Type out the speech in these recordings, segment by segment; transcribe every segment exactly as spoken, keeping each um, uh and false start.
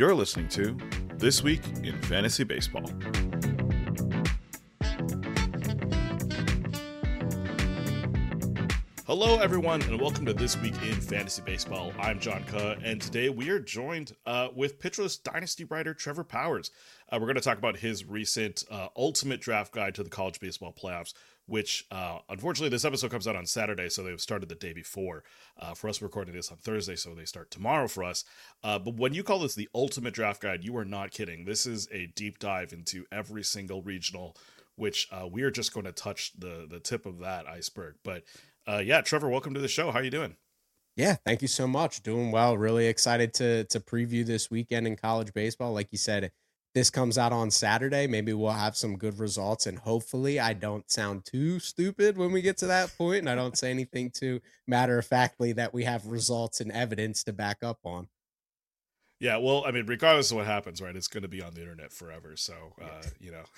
You're listening to This Week in Fantasy Baseball. Hello, everyone, and welcome to This Week in Fantasy Baseball. I'm John Kuh, and today we are joined uh, with Pitcherless Dynasty writer Trevor Powers. Uh, we're going to talk about his recent uh, ultimate draft guide to the college baseball playoffs, which, uh, unfortunately, this episode comes out on Saturday, so they've started the day before. Uh, for us, we're recording this on Thursday, so they start tomorrow for us. Uh, but when you call this the ultimate draft guide, you are not kidding. This is a deep dive into every single regional, which uh, we are just going to touch the, the tip of that iceberg. But Uh, yeah, Trevor, welcome to the show. How are you doing? Yeah, thank you so much. Doing well. Really excited to to preview this weekend in college baseball. Like you said, this comes out on Saturday. Maybe we'll have some good results, and hopefully I don't sound too stupid when we get to that point, and I don't say anything too matter-of-factly that we have results and evidence to back up on. Yeah, well, I mean, regardless of what happens, right, it's going to be on the internet forever. So, uh, Yeah. you know.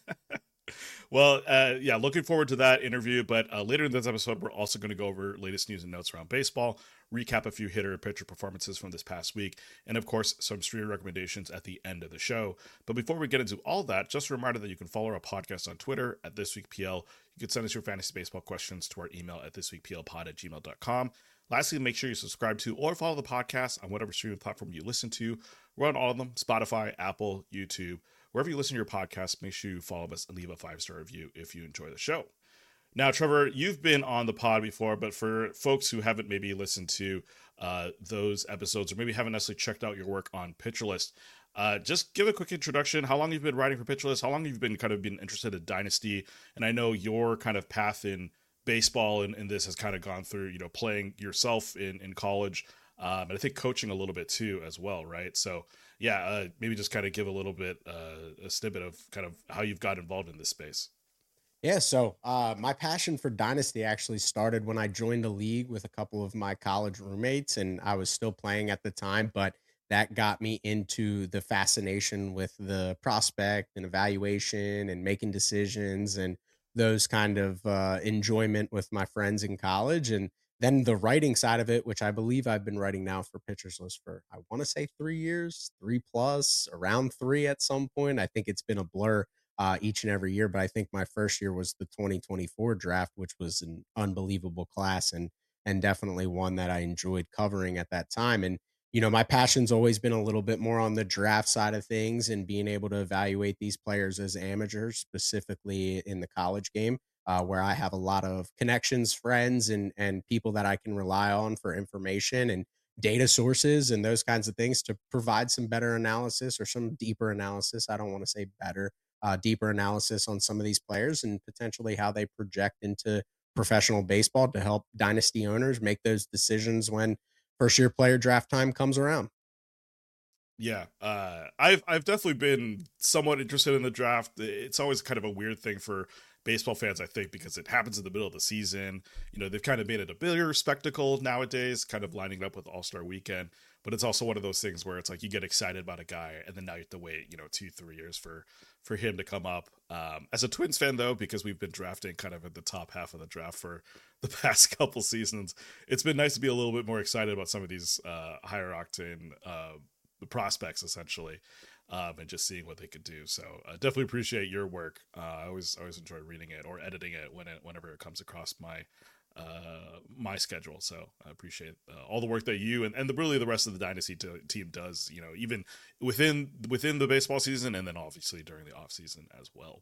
Well, uh, yeah, looking forward to that interview. But uh, later in this episode, we're also going to go over latest news and notes around baseball, recap a few hitter and pitcher performances from this past week, and of course, some streamer recommendations at the end of the show. But before we get into all that, just a reminder that you can follow our podcast on Twitter at ThisWeekPL. You can send us your fantasy baseball questions to our email at thisweekplpod at gmail dot com. Lastly, make sure you subscribe to or follow the podcast on whatever streaming platform you listen to. We're on all of them: Spotify, Apple, YouTube. Wherever you listen to your podcast, make sure you follow us and leave a five-star review if you enjoy the show. Now, Trevor, you've been on the pod before, but for folks who haven't maybe listened to uh, those episodes or maybe haven't necessarily checked out your work on Pitcherless, uh, just give a quick introduction. How long you've been writing for Pitcherless? How long you've been kind of been interested in Dynasty? And I know your kind of path in baseball and, and this has kind of gone through, you know, playing yourself in, in college, um, and I think coaching a little bit too as well, right? So yeah, uh, maybe just kind of give a little bit, uh, a snippet of kind of how you've got involved in this space. Yeah, so uh, my passion for Dynasty actually started when I joined the league with a couple of my college roommates, and I was still playing at the time, but that got me into the fascination with the prospect and evaluation and making decisions and those kind of uh, enjoyment with my friends in college. And then the writing side of it, which I believe I've been writing now for Pitchers List for, I want to say three years, three plus, around three at some point. I think it's been a blur uh, each and every year. But I think my first year was the twenty twenty-four draft, which was an unbelievable class and and definitely one that I enjoyed covering at that time. And you know, my passion's always been a little bit more on the draft side of things and being able to evaluate these players as amateurs, specifically in the college game, uh, where I have a lot of connections, friends, and and people that I can rely on for information and data sources and those kinds of things to provide some better analysis or some deeper analysis. I don't want to say better, uh, deeper analysis on some of these players and potentially how they project into professional baseball to help dynasty owners make those decisions when first year player draft time comes around. Yeah, uh, I've I've definitely been somewhat interested in the draft. It's always kind of a weird thing for baseball fans, I think, because it happens in the middle of the season. You know, they've kind of made it a bigger spectacle nowadays, kind of lining up with All-Star Weekend. But it's also one of those things where it's like you get excited about a guy, and then now you have to wait, you know, two, three years for for him to come up. Um, as a Twins fan, though, because we've been drafting kind of at the top half of the draft for the past couple seasons, it's been nice to be a little bit more excited about some of these uh, higher octane uh, prospects, essentially, um, and just seeing what they could do. So uh, definitely appreciate your work. Uh, I always always enjoy reading it or editing it when it whenever it comes across my uh, my schedule. So I appreciate uh, all the work that you and, and the, really the rest of the Dynasty t- team does, you know, even within within the baseball season and then obviously during the off season as well.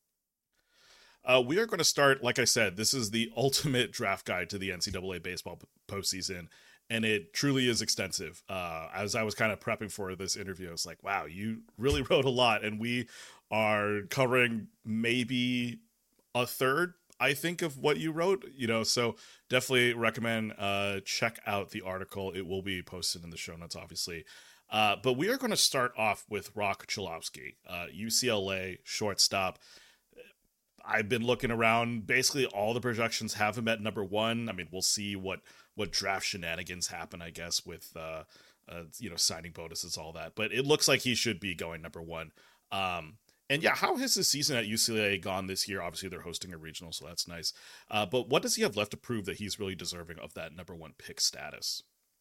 Uh, we are going to start, like I said, this is the ultimate draft guide to the N C double A baseball p- postseason, and it truly is extensive. Uh, as I was kind of prepping for this interview, I was like, wow, you really wrote a lot, and we are covering maybe a third, I think, of what you wrote, you know, so definitely recommend uh, check out the article. It will be posted in the show notes, obviously. Uh, but we are going to start off with Rock Cholowski, uh, U C L A shortstop. I've been looking around. Basically, all the projections have him at number one. I mean, we'll see what what draft shenanigans happen, I guess, with uh, uh, you know, signing bonuses, all that. But it looks like he should be going number one. Um, and yeah, how has his season at U C L A gone this year? Obviously, they're hosting a regional, so that's nice. Uh, but what does he have left to prove that he's really deserving of that number one pick status?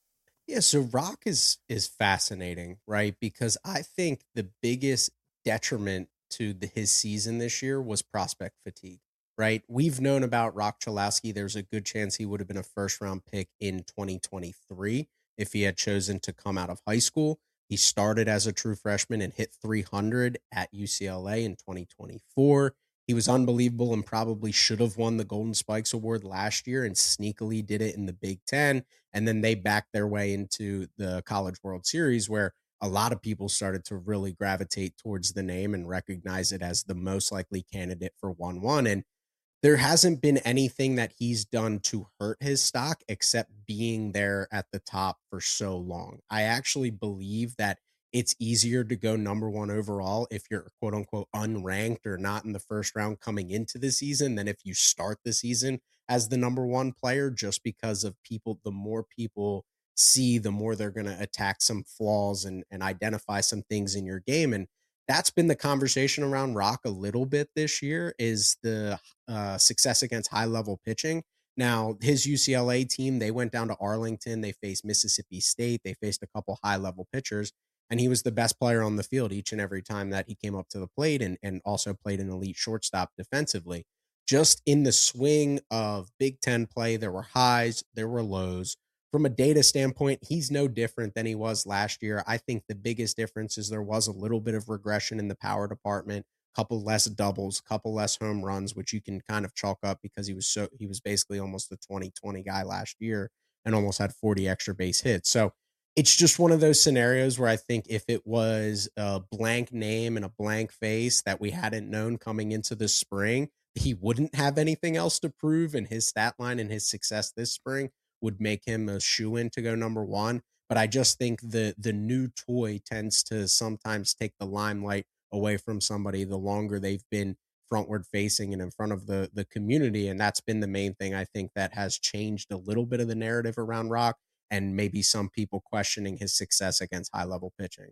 Yeah, so rock is is fascinating, right? Because I think the biggest detriment to the, his season this year was prospect fatigue, right? We've known about Rock Chalowski. There's a good chance he would have been a first round pick in twenty twenty-three if he had chosen to come out of high school. He started as a true freshman and hit three hundred at U C L A in twenty twenty-four. He was unbelievable and probably should have won the Golden Spikes Award last year and sneakily did it in the Big Ten, and then they backed their way into the College World Series, where a lot of people started to really gravitate towards the name and recognize it as the most likely candidate for one one. And there hasn't been anything that he's done to hurt his stock except being there at the top for so long. I actually believe that it's easier to go number one overall if you're quote unquote unranked or not in the first round coming into the season than if you start the season as the number one player, just because of people. The more people see, the more they're going to attack some flaws and, and identify some things in your game. And that's been the conversation around Rock a little bit this year, is the uh, success against high level pitching. Now, his U C L A team, they went down to Arlington. They faced Mississippi State. They faced a couple high level pitchers, and he was the best player on the field each and every time that he came up to the plate, and, and also played an elite shortstop defensively. Just in the swing of Big Ten play, there were highs, there were lows. From a data standpoint, he's no different than he was last year. I think the biggest difference is there was a little bit of regression in the power department, couple less doubles, couple less home runs, which you can kind of chalk up because he was so he was basically almost the twenty twenty guy last year and almost had forty extra base hits. So it's just one of those scenarios where I think if it was a blank name and a blank face that we hadn't known coming into the spring, he wouldn't have anything else to prove, and his stat line and his success this spring would make him a shoe-in to go number one. But I just think the the new toy tends to sometimes take the limelight away from somebody the longer they've been frontward facing and in front of the the community. And that's been the main thing I think that has changed a little bit of the narrative around Rock, and maybe some people questioning his success against high level pitching.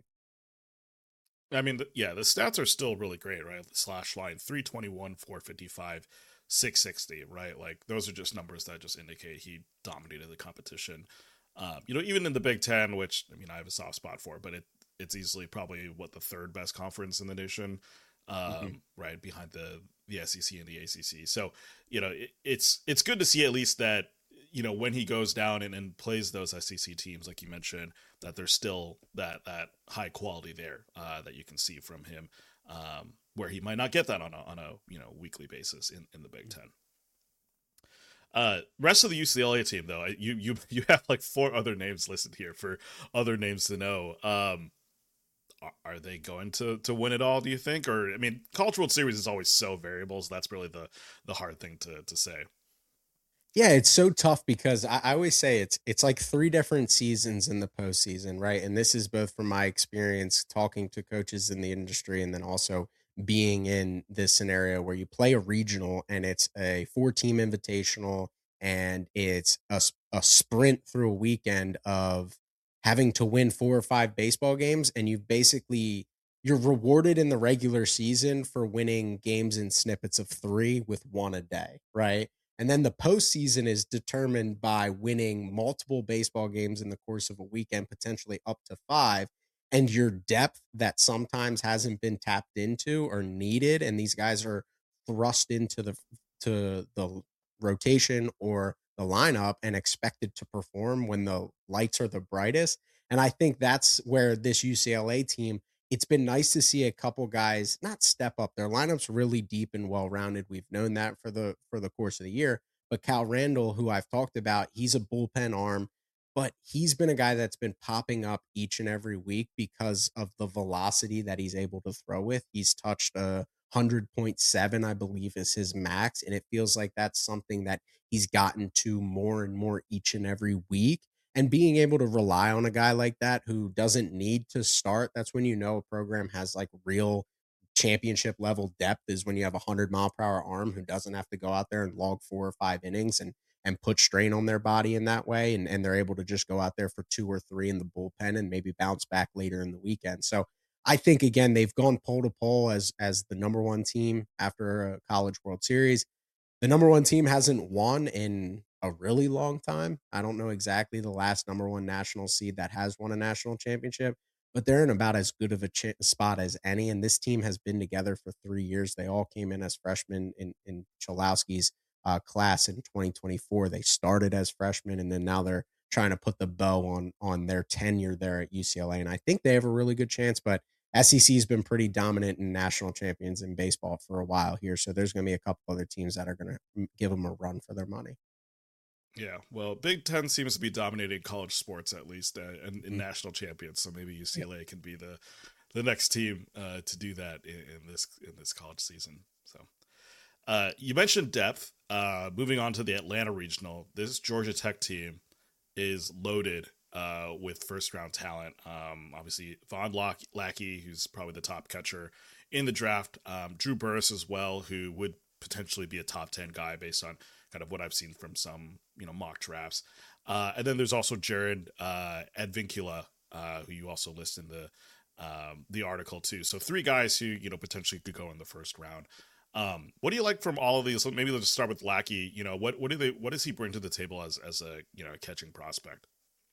I mean, the, yeah, the stats are still really great, right? The slash line three twenty-one, four fifty-five, six sixty, right? Like those are just numbers that just indicate he dominated the competition. Um, you know, even in the Big Ten, which I mean, I have a soft spot for, but it it's easily probably what the third best conference in the nation, um, Mhm. right behind the the S E C and the A C C. So you know, it, it's it's good to see at least that you know when he goes down and, and plays those S E C teams, like you mentioned, that there's still that that high quality there uh, that you can see from him, um, where he might not get that on a on a you know weekly basis in, in the Big Ten. Uh, rest of the U C L A team, though, you you you have like four other names listed here for other names to know. Um, are, are they going to to win it all? Do you think? Or I mean, College World Series is always so variable, so that's really the the hard thing to to say. Yeah, it's so tough because I, I always say it's it's like three different seasons in the postseason, right? And this is both from my experience talking to coaches in the industry, and then also being in this scenario where you play a regional and it's a four team invitational, and it's a, s- a sprint through a weekend of having to win four or five baseball games, and you basically you're rewarded in the regular season for winning games in snippets of three with one a day, right? And then the postseason is determined by winning multiple baseball games in the course of a weekend, potentially up to five. And your depth that sometimes hasn't been tapped into or needed, and these guys are thrust into the to the rotation or the lineup and expected to perform when the lights are the brightest. And I think that's where this U C L A team, it's been nice to see a couple guys not step up. Their lineup's really deep and well rounded. We've known that for the for the course of the year. But Cal Randall, who I've talked about, he's a bullpen arm, but he's been a guy that's been popping up each and every week because of the velocity that he's able to throw with. He's touched a hundred point seven, I believe, is his max, and it feels like that's something that he's gotten to more and more each and every week. And being able to rely on a guy like that who doesn't need to start, that's when you know a program has like real championship level depth, is when you have a hundred mile per hour arm who doesn't have to go out there and log four or five innings and and put strain on their body in that way. And, and they're able to just go out there for two or three in the bullpen and maybe bounce back later in the weekend. So I think again, they've gone pole to pole as as the number one team after a college world series. The number one team hasn't won in a really long time. I don't know exactly the last number one national seed that has won a national championship, but they're in about as good of a ch- spot as any. And this team has been together for three years. They all came in as freshmen in in Chalowski's uh, class in twenty twenty-four. They started as freshmen, and then now they're trying to put the bow on on their tenure there at U C L A. And I think they have a really good chance, but S E C has been pretty dominant in national champions in baseball for a while here. So there's going to be a couple other teams that are going to give them a run for their money. Yeah, well, Big Ten seems to be dominating college sports at least, uh, and in Mm. national champions. So maybe Yeah. U C L A can be the the next team uh, to do that in, in this in this college season. So uh, you mentioned depth. Uh, moving on to the Atlanta Regional, this Georgia Tech team is loaded uh, with first round talent. Um, obviously, Von Lock- Lackey, who's probably the top catcher in the draft. Um, Drew Burris as well, who would potentially be a top ten guy based on kind of what I've seen from some you know mock drafts. Uh, and then there's also Jared uh, Advincula, uh, who you also list in the um, the article too. So three guys who you know potentially could go in the first round. Um, what do you like from all of these? So maybe let's just start with Lackey. You know, what what do they what does he bring to the table as as a you know a catching prospect?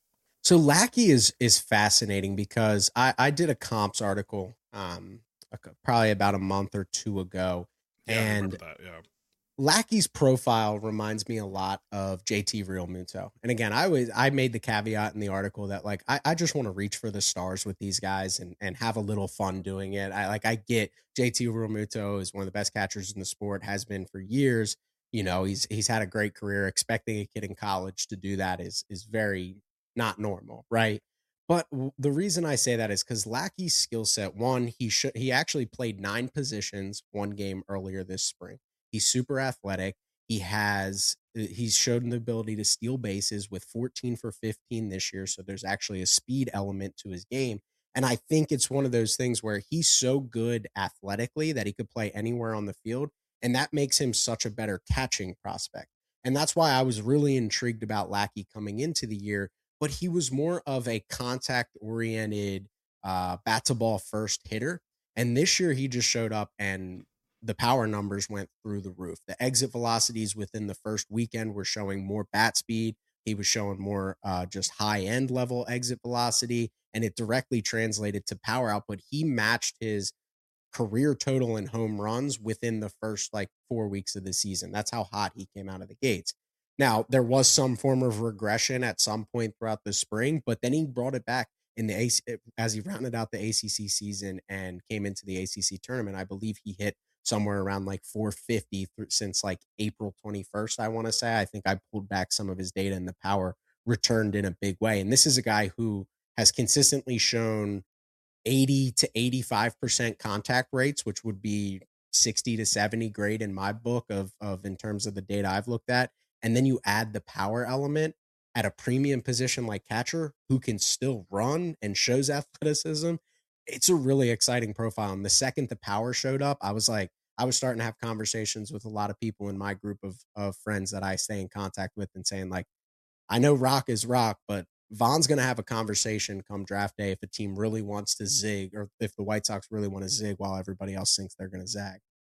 So Lackey is is fascinating because I I did a comps article um a cou- probably about a month or two ago, Yeah, I remember and that. Yeah, Lackey's profile reminds me a lot of J T Realmuto. And again, I was I made the caveat in the article that like I, I just want to reach for the stars with these guys and and have a little fun doing it. I like I get J T Realmuto is one of the best catchers in the sport, has been for years. You know, he's he's had a great career. Expecting a kid in college to do that is is very not normal, right? But w- the reason I say that is because Lackey's skill set, one, he should he actually played nine positions one game earlier this spring. He's super athletic. He has uh, he's shown the ability to steal bases with fourteen for fifteen this year. So there's actually a speed element to his game. And I think it's one of those things where he's so good athletically that he could play anywhere on the field. And that makes him such a better catching prospect. And that's why I was really intrigued about Lackey coming into the year. But he was more of a contact oriented, uh, bat to ball first hitter. And this year he just showed up and the power numbers went through the roof. The exit velocities within the first weekend were showing more bat speed. He was showing more uh, just high end level exit velocity, and it directly translated to power output. He matched his career total in home runs within the first like four weeks of the season. That's how hot he came out of the gates. Now, there was some form of regression at some point throughout the spring, but then he brought it back in the A C as he rounded out the A C C season and came into the A C C tournament. I believe he hit somewhere around like four fifty through, since like April twenty-first, I want to say. I think I pulled back some of his data and the power returned in a big way. And this is a guy who has consistently shown eighty to eighty-five percent contact rates, which would be sixty to seventy grade in my book of of in terms of the data I've looked at. And then you add the power element at a premium position like catcher who can still run and shows athleticism. It's a really exciting profile. And the second the power showed up, I was like, I was starting to have conversations with a lot of people in my group of of friends that I stay in contact with and saying like, I know rock is rock, but Vaughn's going to have a conversation come draft day if a team really wants to zig or if the White Sox really want to zig while everybody else thinks they're going to zag.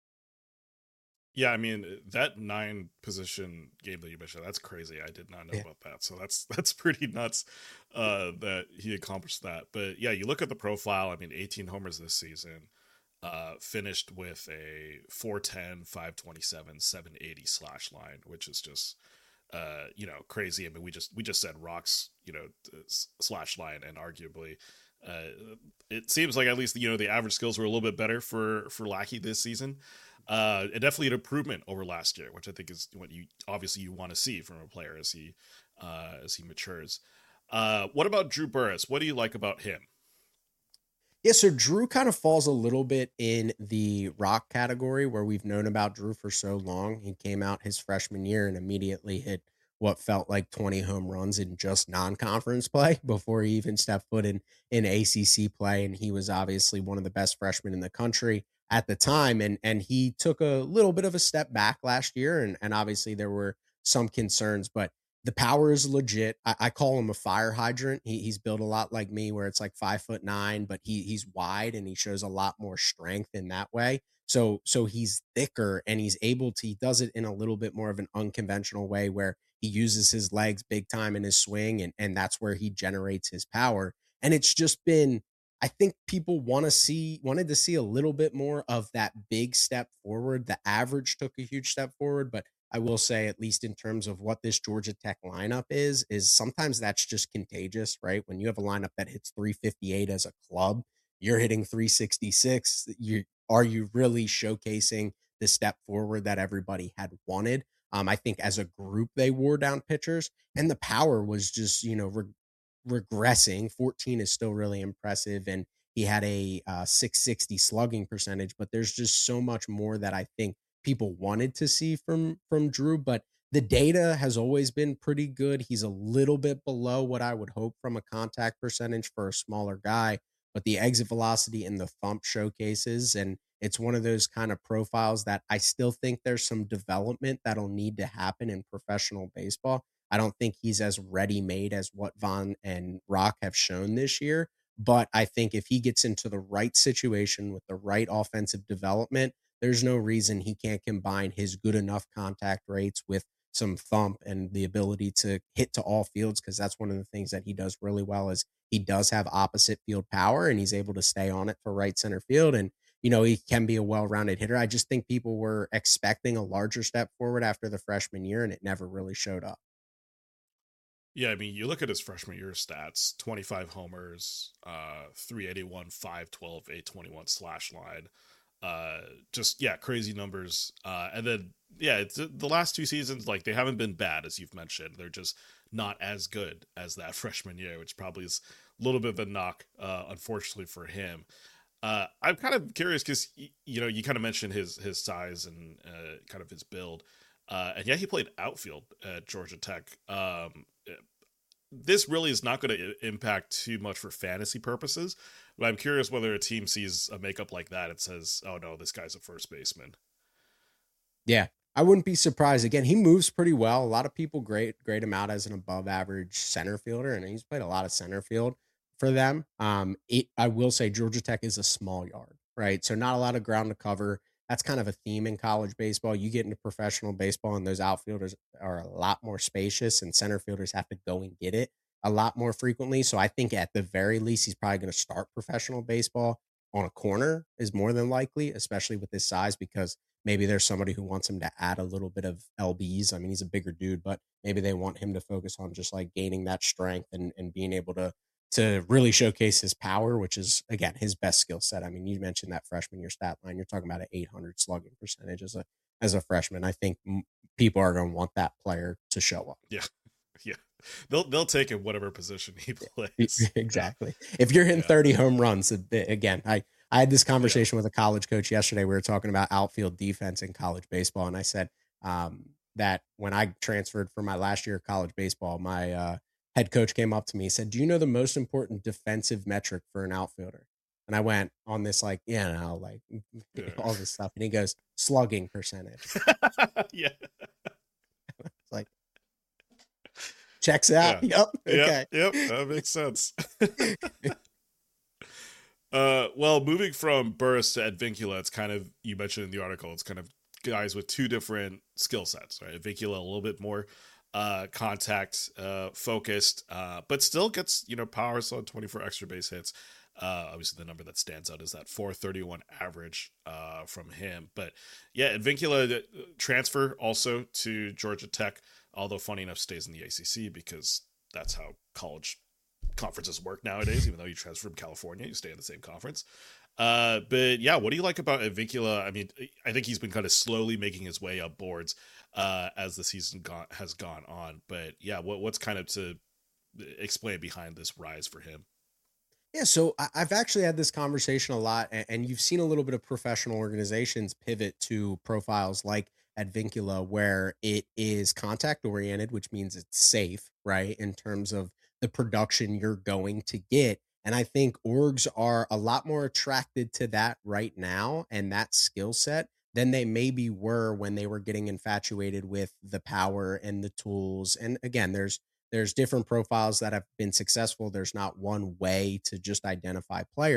yeah. I mean that nine position game that you mentioned, that's crazy. I did not know Yeah. about that. So that's that's pretty nuts uh, that he accomplished that. But yeah, you look at the profile. I mean, eighteen homers this season. Uh, finished with a four ten, five twenty-seven, seven eighty slash line, which is just uh, you know, crazy. I mean, we just we just said rocks, you know, slash line, and arguably, uh, it seems like at least you know the average skills were a little bit better for for Lackey this season. Uh, and definitely an improvement over last year, which I think is what you obviously you want to see from a player as he uh, as he matures. Uh, what about Drew Burris? What do you like about him? Yeah, so Drew kind of falls a little bit in the rock category where we've known about Drew for so long. He came out his freshman year and immediately hit what felt like twenty home runs in just non-conference play before he even stepped foot in in A C C play. And he was obviously one of the best freshmen in the country at the time. And and he took a little bit of a step back last year. And, and obviously there were some concerns, but the power is legit. I, I call him a fire hydrant. He, he's built a lot like me, where it's like five foot nine, but he he's wide and he shows a lot more strength in that way. So so he's thicker and he's able to he does it in a little bit more of an unconventional way where he uses his legs big time in his swing and and that's where he generates his power. And it's just been I think people want to see wanted to see a little bit more of that big step forward. The average took a huge step forward, but I will say, at least in terms of what this Georgia Tech lineup is, is sometimes that's just contagious, right? When you have a lineup that hits three fifty-eight as a club, you're hitting three sixty-six. You are you really showcasing the step forward that everybody had wanted? Um, I think as a group they wore down pitchers, and the power was just you know re- regressing. fourteen is still really impressive, and he had a uh, six sixty slugging percentage. But there's just so much more that I think people wanted to see from from Drew. But the data has always been pretty good. He's a little bit below what I would hope from a contact percentage for a smaller guy, but the exit velocity and the thump showcases. And it's one of those kind of profiles that I still think there's some development that'll need to happen in professional baseball. I don't think he's as ready made as what Vaughn and Rock have shown this year. But I think if he gets into the right situation with the right offensive development, there's no reason he can't combine his good enough contact rates with some thump and the ability to hit to all fields, because that's one of the things that he does really well is he does have opposite field power and he's able to stay on it for right center field. And, you know, he can be a well-rounded hitter. I just think people were expecting a larger step forward after the freshman year and it never really showed up. Yeah, I mean, you look at his freshman year stats: twenty-five homers, uh, three eighty-one, five twelve, eight twenty-one slash line. Uh, just, yeah, crazy numbers. Uh, and then, yeah, it's the last two seasons, like, they haven't been bad, as you've mentioned. They're just not as good as that freshman year, which probably is a little bit of a knock, uh, unfortunately for him. Uh, I'm kind of curious because, you know, you kind of mentioned his his size and uh, kind of his build. Uh, and yeah, he played outfield at Georgia Tech. Um, this really is not going to impact too much for fantasy purposes, but I'm curious whether a team sees a makeup like that and says, "Oh no, this guy's a first baseman." Yeah, I wouldn't be surprised. Again, he moves pretty well. A lot of people grade grade him out as an above average center fielder, and he's played a lot of center field for them. Um, it, I will say Georgia Tech is a small yard, right? So not a lot of ground to cover. That's kind of a theme in college baseball. You get into professional baseball, and those outfielders are a lot more spacious, and center fielders have to go and get it a lot more frequently. So I think at the very least, he's probably going to start professional baseball on a corner is more than likely, especially with his size, because maybe there's somebody who wants him to add a little bit of L Bs. I mean, he's a bigger dude, but maybe they want him to focus on just like gaining that strength and, and being able to to really showcase his power, which is again his best skill set. I mean, you mentioned that freshman year stat line. You're talking about an eight hundred slugging percentage as a as a freshman. I think m- people are going to want that player to show up. Yeah, yeah, they'll they'll take him whatever position he plays. Exactly. Yeah. If you're hitting yeah. thirty home runs, again, I I had this conversation yeah. with a college coach yesterday. We were talking about outfield defense in college baseball, and I said um, that when I transferred for my last year of college baseball, my uh, head coach came up to me and said, "Do you know the most important defensive metric for an outfielder?" And I went on this like, yeah, you know, like yeah. all this stuff, and he goes, "Slugging percentage." yeah, it's like checks out. Yeah. Yep. Okay. Yep. Yep. That makes sense. Uh, well, moving from Burris to Advincula, it's kind of, you mentioned in the article, it's kind of guys with two different skill sets, right? Advincula a little bit more uh, contact uh, focused, uh, but still gets, you know, power, so twenty-four extra base hits. Uh, obviously, the number that stands out is that four thirty-one average uh, from him. But yeah, Advincula transfer also to Georgia Tech, although funny enough stays in the A C C because that's how college conferences work nowadays. Even though you transfer from California, you stay in the same conference. Uh, but yeah, what do you like about Advincula? I mean, I think he's been kind of slowly making his way up boards uh, as the season go- has gone on. But yeah, what what's kind of to explain behind this rise for him? Yeah, so I- I've actually had this conversation a lot, and, and you've seen a little bit of professional organizations pivot to profiles like Advincula, where it is contact oriented, which means it's safe, right? In terms of the production you're going to get. And I think orgs are a lot more attracted to that right now and that skill set than they maybe were when they were getting infatuated with the power and the tools. And again, there's there's different profiles that have been successful. There's not one way to just identify players,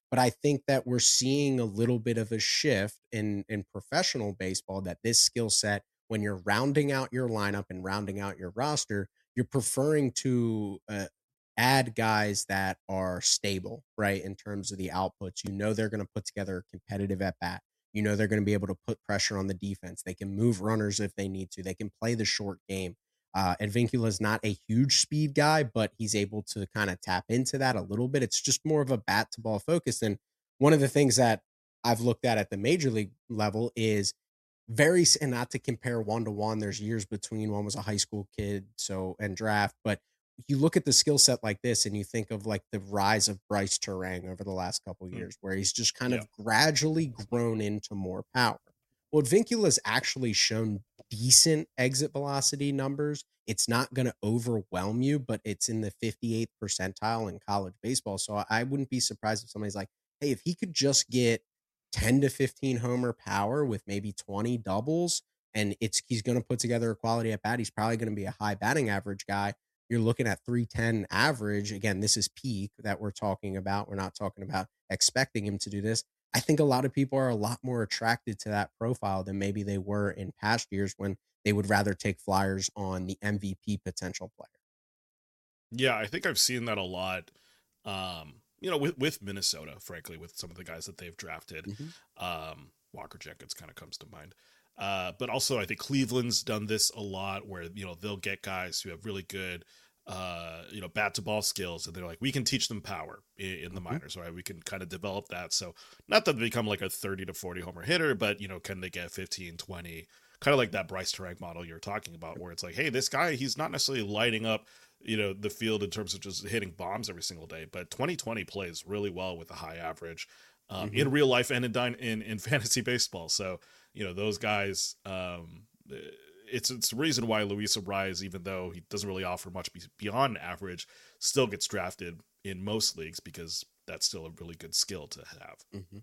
But I think that we're seeing a little bit of a shift in in professional baseball, that this skill set, when you're rounding out your lineup and rounding out your roster, you're preferring to uh, add guys that are stable, right? In terms of the outputs, you know they're going to put together a competitive at bat. You know they're going to be able to put pressure on the defense. They can move runners if they need to. They can play the short game. Uh, Advincula is not a huge speed guy, but he's able to kind of tap into that a little bit. It's just more of a bat to ball focus. And one of the things that I've looked at at the major league level is very, and not to compare one to one, there's years between. One was a high school kid, so and draft, but you look at the skill set like this and you think of like the rise of Bryce Terang over the last couple of Mm, years, where he's just kind yeah. of gradually grown into more power. Well, Vincula's actually shown decent exit velocity numbers. It's not going to overwhelm you, but it's in the fifty-eighth percentile in college baseball. So I wouldn't be surprised if somebody's like, hey, if he could just get ten to fifteen homer power with maybe twenty doubles, and it's he's going to put together a quality at bat, he's probably going to be a high batting average guy. You're looking at three ten average. Again, this is peak that we're talking about. We're not talking about expecting him to do this. I think a lot of people are a lot more attracted to that profile than maybe they were in past years, when they would rather take flyers on the M V P potential player. Yeah, I think I've seen that a lot. Um, you know, with with Minnesota, frankly, with some of the guys that they've drafted. Mhm. Um, Walker Jenkins kind of comes to mind. Uh, but also I think Cleveland's done this a lot, where, you know, they'll get guys who have really good uh, you know, bat to ball skills, and they're like, we can teach them power in, in the Mhm. minors, right? We can kind of develop that. So not that they become like a thirty to forty homer hitter, but, you know, can they get fifteen, twenty, kind of like that Bryce Terang model you're talking about, where it's like, hey, this guy, he's not necessarily lighting up, you know, the field in terms of just hitting bombs every single day, but twenty twenty plays really well with a high average um, Mhm. in real life and in, dyn- in in fantasy baseball. So, you know, those guys, um, eh, it's it's the reason why Luis Arraez, even though he doesn't really offer much be- beyond average, still gets drafted in most leagues, because that's still a really good skill to have. Mhm.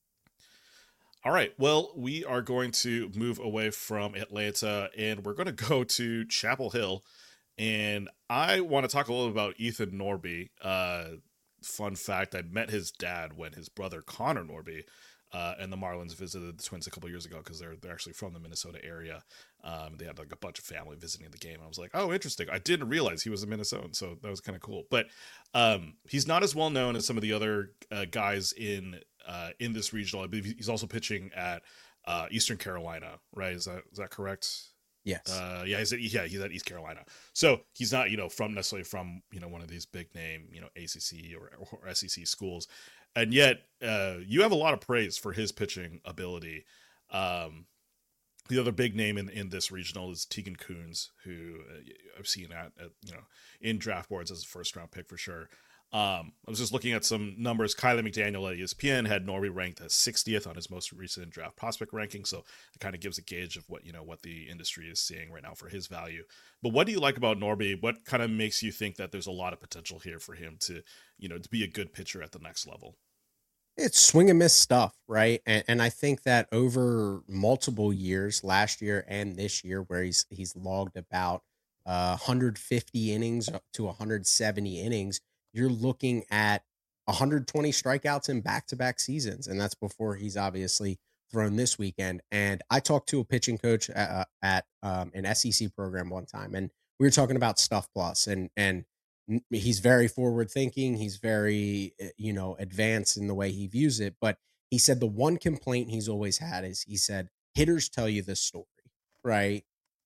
All right. Well, we are going to move away from Atlanta, and we're going to go to Chapel Hill. And I want to talk a little about Ethan Norby. Uh, fun fact, I met his dad when his brother Connor Norby uh, and the Marlins visited the Twins a couple years ago, because they're, they're actually from the Minnesota area. Um, they had like a bunch of family visiting the game. I was like, oh, interesting. I didn't realize he was a Minnesotan, so that was kind of cool. But um, he's not as well known as some of the other uh, guys in uh, in this regional. I believe he's also pitching at uh, Eastern Carolina, right? Is that is that correct? Yes. Uh, yeah, he's at, yeah, he's at East Carolina. So he's not, you know, from necessarily from, you know, one of these big name, you know, A C C or, or S E C schools. And yet, uh, you have a lot of praise for his pitching ability. Um, the other big name in, in this regional is Tegan Coons, who uh, I've seen at, at, you know, in draft boards as a first round pick for sure. Um, I was just looking at some numbers. Kylie McDaniel at E S P N had Norby ranked as sixtieth on his most recent draft prospect ranking, so it kind of gives a gauge of what, you know, what the industry is seeing right now for his value. But what do you like about Norby? What kind of makes you think that there's a lot of potential here for him to, you know, to be a good pitcher at the next level? It's swing and miss stuff, right? And, and I think that over multiple years, last year and this year, where he's he's logged about uh, one hundred fifty innings up to one hundred seventy innings, you're looking at one hundred twenty strikeouts in back-to-back seasons, and that's before he's obviously thrown this weekend. And I talked to a pitching coach at, at um, an S E C program one time, and we were talking about stuff plus, and and n- he's very forward thinking. He's very, uh, you know, advanced in the way he views it. But he said the one complaint he's always had is he said, hitters tell you this story, right?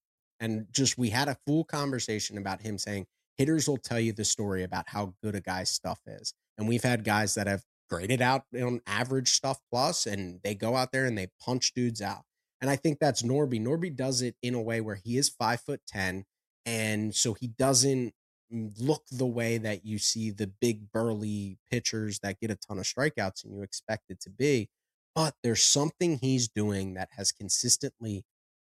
And just we had a full conversation about him saying hitters will tell you the story about how good a guy's stuff is. And we've had guys that have graded out on average stuff plus, and they go out there and they punch dudes out. And I think that's Norby. Norby does it in a way where he is five foot ten, and so he doesn't mm, look the way that you see the big burly pitchers that get a ton of strikeouts and you expect it to be. But there's something he's doing that has consistently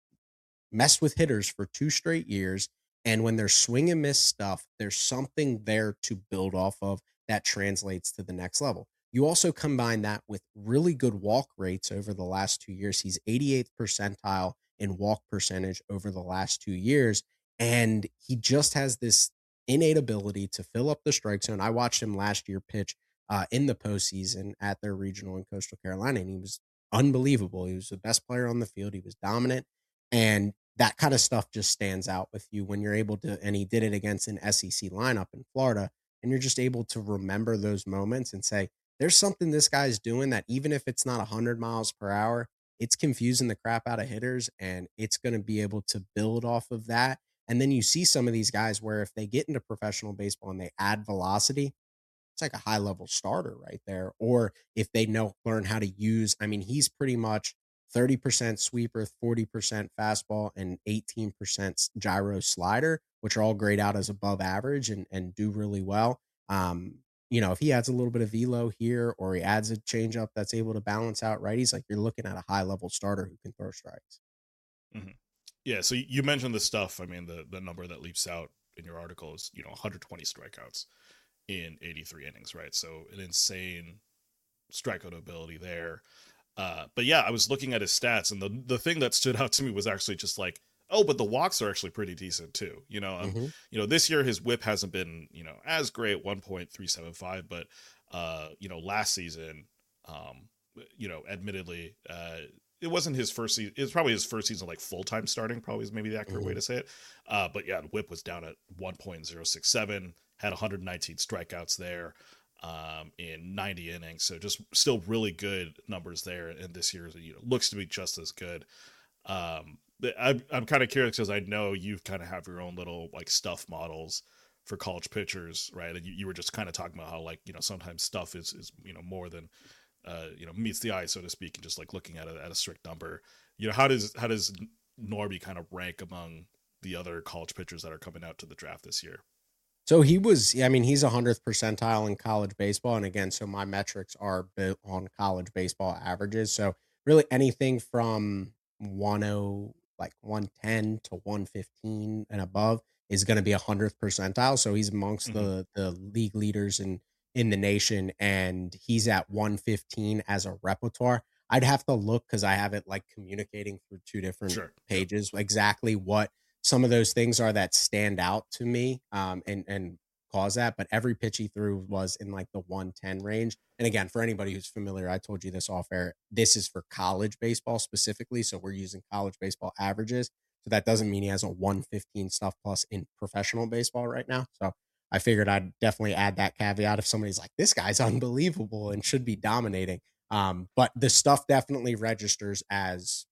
messed with hitters for two straight years. And when there's swing and miss stuff, there's something there to build off of that translates to the next level. You also combine that with really good walk rates over the last two years. He's eighty-eighth percentile in walk percentage over the last two years. And he just has this innate ability to fill up the strike zone. I watched him last year pitch uh, in the postseason at their regional in Coastal Carolina, and he was unbelievable. He was the best player on the field. He was dominant, and that kind of stuff just stands out with you when you're able to. And he did it against an S E C lineup in Florida, and you're just able to remember those moments and say, "There's something this guy's doing that even if it's not one hundred miles per hour, it's confusing the crap out of hitters, and it's going to be able to build off of that." And then you see some of these guys where if they get into professional baseball and they add velocity, it's like a high level starter right there. Or if they know learn how to use, I mean, he's pretty much thirty percent sweeper, forty percent fastball, and eighteen percent gyro slider, which are all grayed out as above average and, and do really well. Um, you know, if he adds a little bit of velo here or he adds a changeup that's able to balance out righties, like you're looking at a high level starter who can throw strikes. Mm-hmm. Yeah. So you mentioned the stuff. I mean, the the number that leaps out in your article is, you know, one hundred twenty strikeouts in eighty-three innings, right? So an insane strikeout ability there. Uh, but yeah, I was looking at his stats, and the the thing that stood out to me was actually just like, oh, but the walks are actually pretty decent too. You know, um, Mm-hmm. you know, this year his whip hasn't been, you know, as great, one point three seven five, but uh, you know, last season, um, you know, admittedly, uh, it wasn't his first season. It was probably his first season, like full time starting. Probably is maybe the accurate way Mm-hmm. to say it. Uh, but yeah, the whip was down at one point zero six seven. Had one hundred nineteen strikeouts there um, in ninety innings. So just still really good numbers there. And this year, you know, looks to be just as good. Um, I'm, I'm kind of curious because I know you kind of have your own little like stuff models for college pitchers, right? And you, you were just kind of talking about how like, you know, sometimes stuff is, is, you know, more than, uh, you know, meets the eye, so to speak, and just like looking at it at a strict number. You know, how does, how does Norby kind of rank among the other college pitchers that are coming out to the draft this year? So he was, I mean, he's a hundredth percentile in college baseball. And again, so my metrics are built on college baseball averages. So really anything from one oh, like one ten to one fifteen and above is going to be a hundredth percentile. So he's amongst Mm-hmm. the the league leaders in in the nation, and he's at one fifteen as a repertoire. I'd have to look because I have it like communicating through two different Sure. Yep. pages exactly what some of those things are that stand out to me um, and and cause that. But every pitch he threw was in like the one ten range. And again, for anybody who's familiar, I told you this off air. This is for college baseball specifically, so we're using college baseball averages. So that doesn't mean he has a one fifteen stuff plus in professional baseball right now. So I figured I'd definitely add that caveat if somebody's like, this guy's unbelievable and should be dominating. Um, but the stuff definitely registers as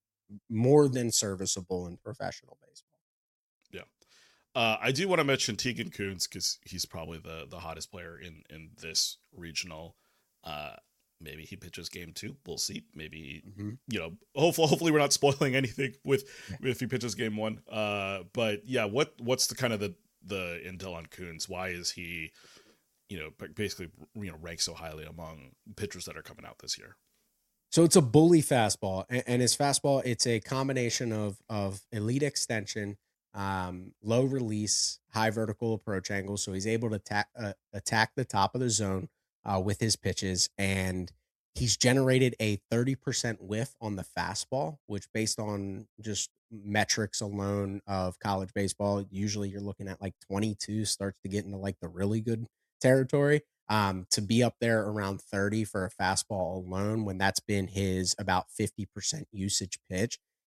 more than serviceable in professional baseball. Yeah. Uh, I do want to mention Tegan Kuntz because he's probably the the hottest player in in this regional. Uh, maybe he pitches game two. We'll see. Maybe Mhm. you know. Hopefully, hopefully we're not spoiling anything with Yeah. if he pitches game one. Uh, but yeah, what what's the kind of the the intel on Kuntz? Why is he you know basically you know ranked so highly among pitchers that are coming out this year? So it's a bully fastball, and, and his fastball it's a combination of of elite extension, um, low release, high vertical approach angle. So he's able to attack uh, attack the top of the zone uh, with his pitches, and he's generated a thirty percent whiff on the fastball, which based on just metrics alone of college baseball, usually you're looking at like twenty-two starts to get into like the really good territory. Um, to be up there around thirty for a fastball alone when that's been his about fifty percent usage pitch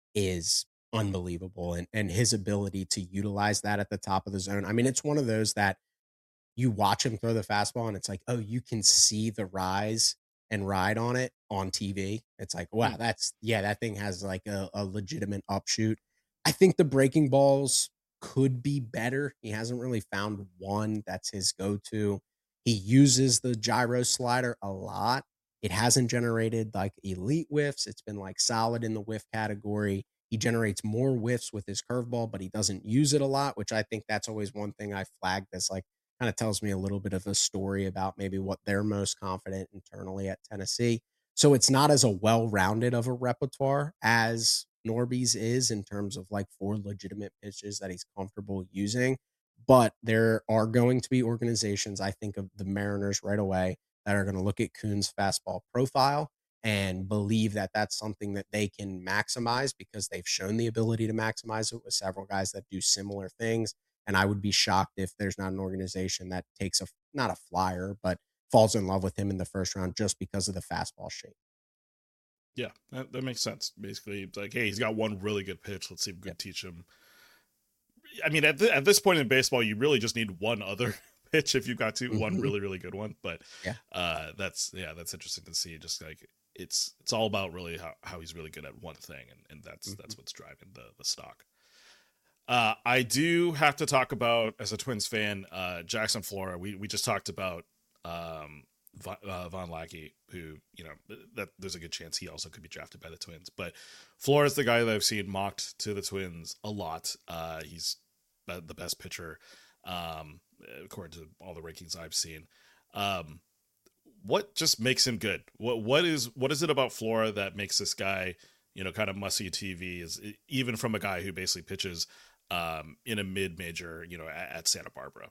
is unbelievable. And, and his ability to utilize that at the top of the zone. I mean, it's one of those that you watch him throw the fastball and it's like, oh, you can see the rise and ride on it on T V. It's like, Hmm. wow, that's yeah, that thing has like a, a legitimate upshoot. I think the breaking balls could be better. He hasn't really found one that's his go-to. He uses the gyro slider a lot. It hasn't generated like elite whiffs. It's been like solid in the whiff category. He generates more whiffs with his curveball, but he doesn't use it a lot, which I think that's always one thing I flagged as like kind of tells me a little bit of a story about maybe what they're most confident internally at Tennessee. So it's not as a well-rounded of a repertoire as Norby's is in terms of like four legitimate pitches that he's comfortable using. But there are going to be organizations, I think of the Mariners right away, that are going to look at Kuhn's fastball profile and believe that that's something that they can maximize because they've shown the ability to maximize it with several guys that do similar things. And I would be shocked if there's not an organization that takes a not a flyer, but falls in love with him in the first round just because of the fastball shape. Yeah, that, that makes sense. Basically, it's like, hey, he's got one really good pitch. Let's see if we can Yep. teach him. I mean, at, th- at this point in baseball, you really just need one other pitch if you've got two, one Mhm. really, really good one. But Yeah. uh, that's, yeah, that's interesting to see. Just like it's it's all about really how, how he's really good at one thing, and, and that's Mhm. that's what's driving the the stock. Uh, I do have to talk about, as a Twins fan, uh, Jackson Flora. We we just talked about um, Von, uh, Von Lackey, who, you know, that there's a good chance he also could be drafted by the Twins. But Flora is the guy that I've seen mocked to the Twins a lot. Uh, he's the best pitcher, um, according to all the rankings I've seen. Um, what just makes him good? What what is what is it about Flora that makes this guy, you know, kind of must see T V? Is even from a guy who basically pitches um, in a mid major, you know, at, at Santa Barbara.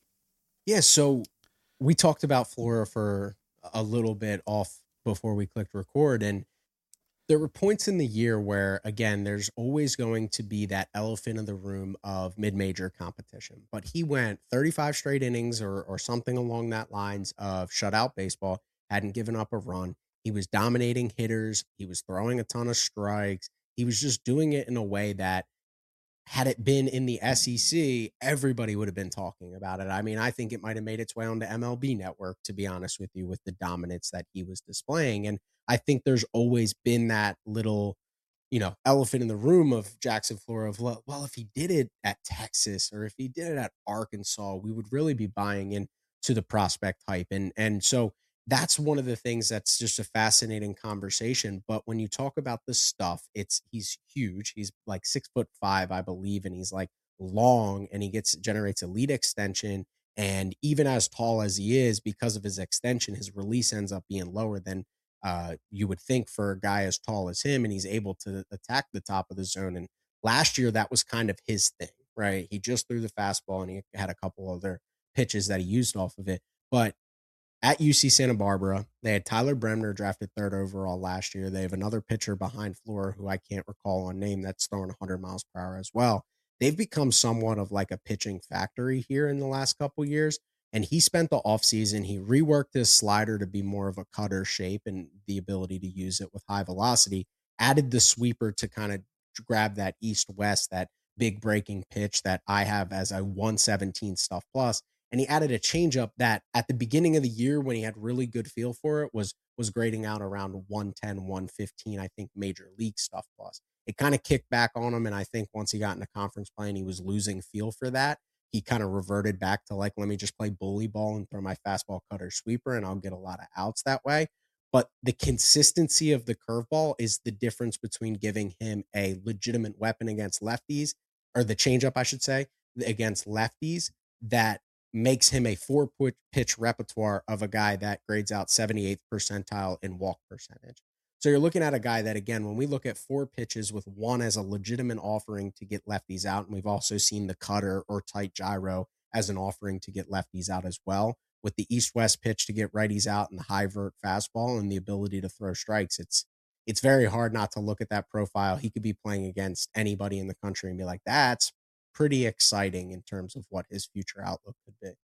Yeah. So we talked about Flora for a little bit off before we clicked record. And there were points in the year where, again, there's always going to be that elephant in the room of mid-major competition. But he went thirty-five straight innings or or something along that lines of shutout baseball, hadn't given up a run. He was dominating hitters. He was throwing a ton of strikes. He was just doing it in a way that, had it been in the S E C, everybody would have been talking about it. I mean, I think it might have made its way onto M L B Network, to be honest with you, with the dominance that he was displaying. And I think there's always been that little, you know, elephant in the room of Jackson Flora of, well, well, if he did it at Texas or if he did it at Arkansas, we would really be buying in to the prospect hype. And and so that's one of the things that's just a fascinating conversation. But when you talk about the stuff, it's he's huge. He's like six foot five, I believe, and he's like long, and he gets generates a lead extension. And even as tall as he is, because of his extension, his release ends up being lower than uh, you would think for a guy as tall as him, and he's able to attack the top of the zone. And last year, that was kind of his thing, right? He just threw the fastball, and he had a couple other pitches that he used off of it. But at U C Santa Barbara, they had Tyler Bremner drafted third overall last year. They have another pitcher behind Flora who I can't recall on name that's throwing one hundred miles per hour as well. They've become somewhat of like a pitching factory here in the last couple years. And he spent the offseason, he reworked his slider to be more of a cutter shape and the ability to use it with high velocity, added the sweeper to kind of grab that east west, that big breaking pitch that I have as a one seventeen stuff plus. And he added a changeup that at the beginning of the year, when he had really good feel for it, was was grading out around one ten, one fifteen, I think major league stuff plus. It kind of kicked back on him. And I think once he got into conference play and he was losing feel for that, he kind of reverted back to like, let me just play bully ball and throw my fastball cutter sweeper and I'll get a lot of outs that way. But the consistency of the curveball is the difference between giving him a legitimate weapon against lefties, or the changeup, I should say, against lefties, that makes him a four pitch repertoire of a guy that grades out seventy-eighth percentile in walk percentage. So you're looking at a guy that, again, when we look at four pitches with one as a legitimate offering to get lefties out, and we've also seen the cutter or tight gyro as an offering to get lefties out as well, with the east-west pitch to get righties out and the high vert fastball and the ability to throw strikes, it's it's very hard not to look at that profile. He could be playing against anybody in the country and be like, that's pretty exciting in terms of what his future outlook could be.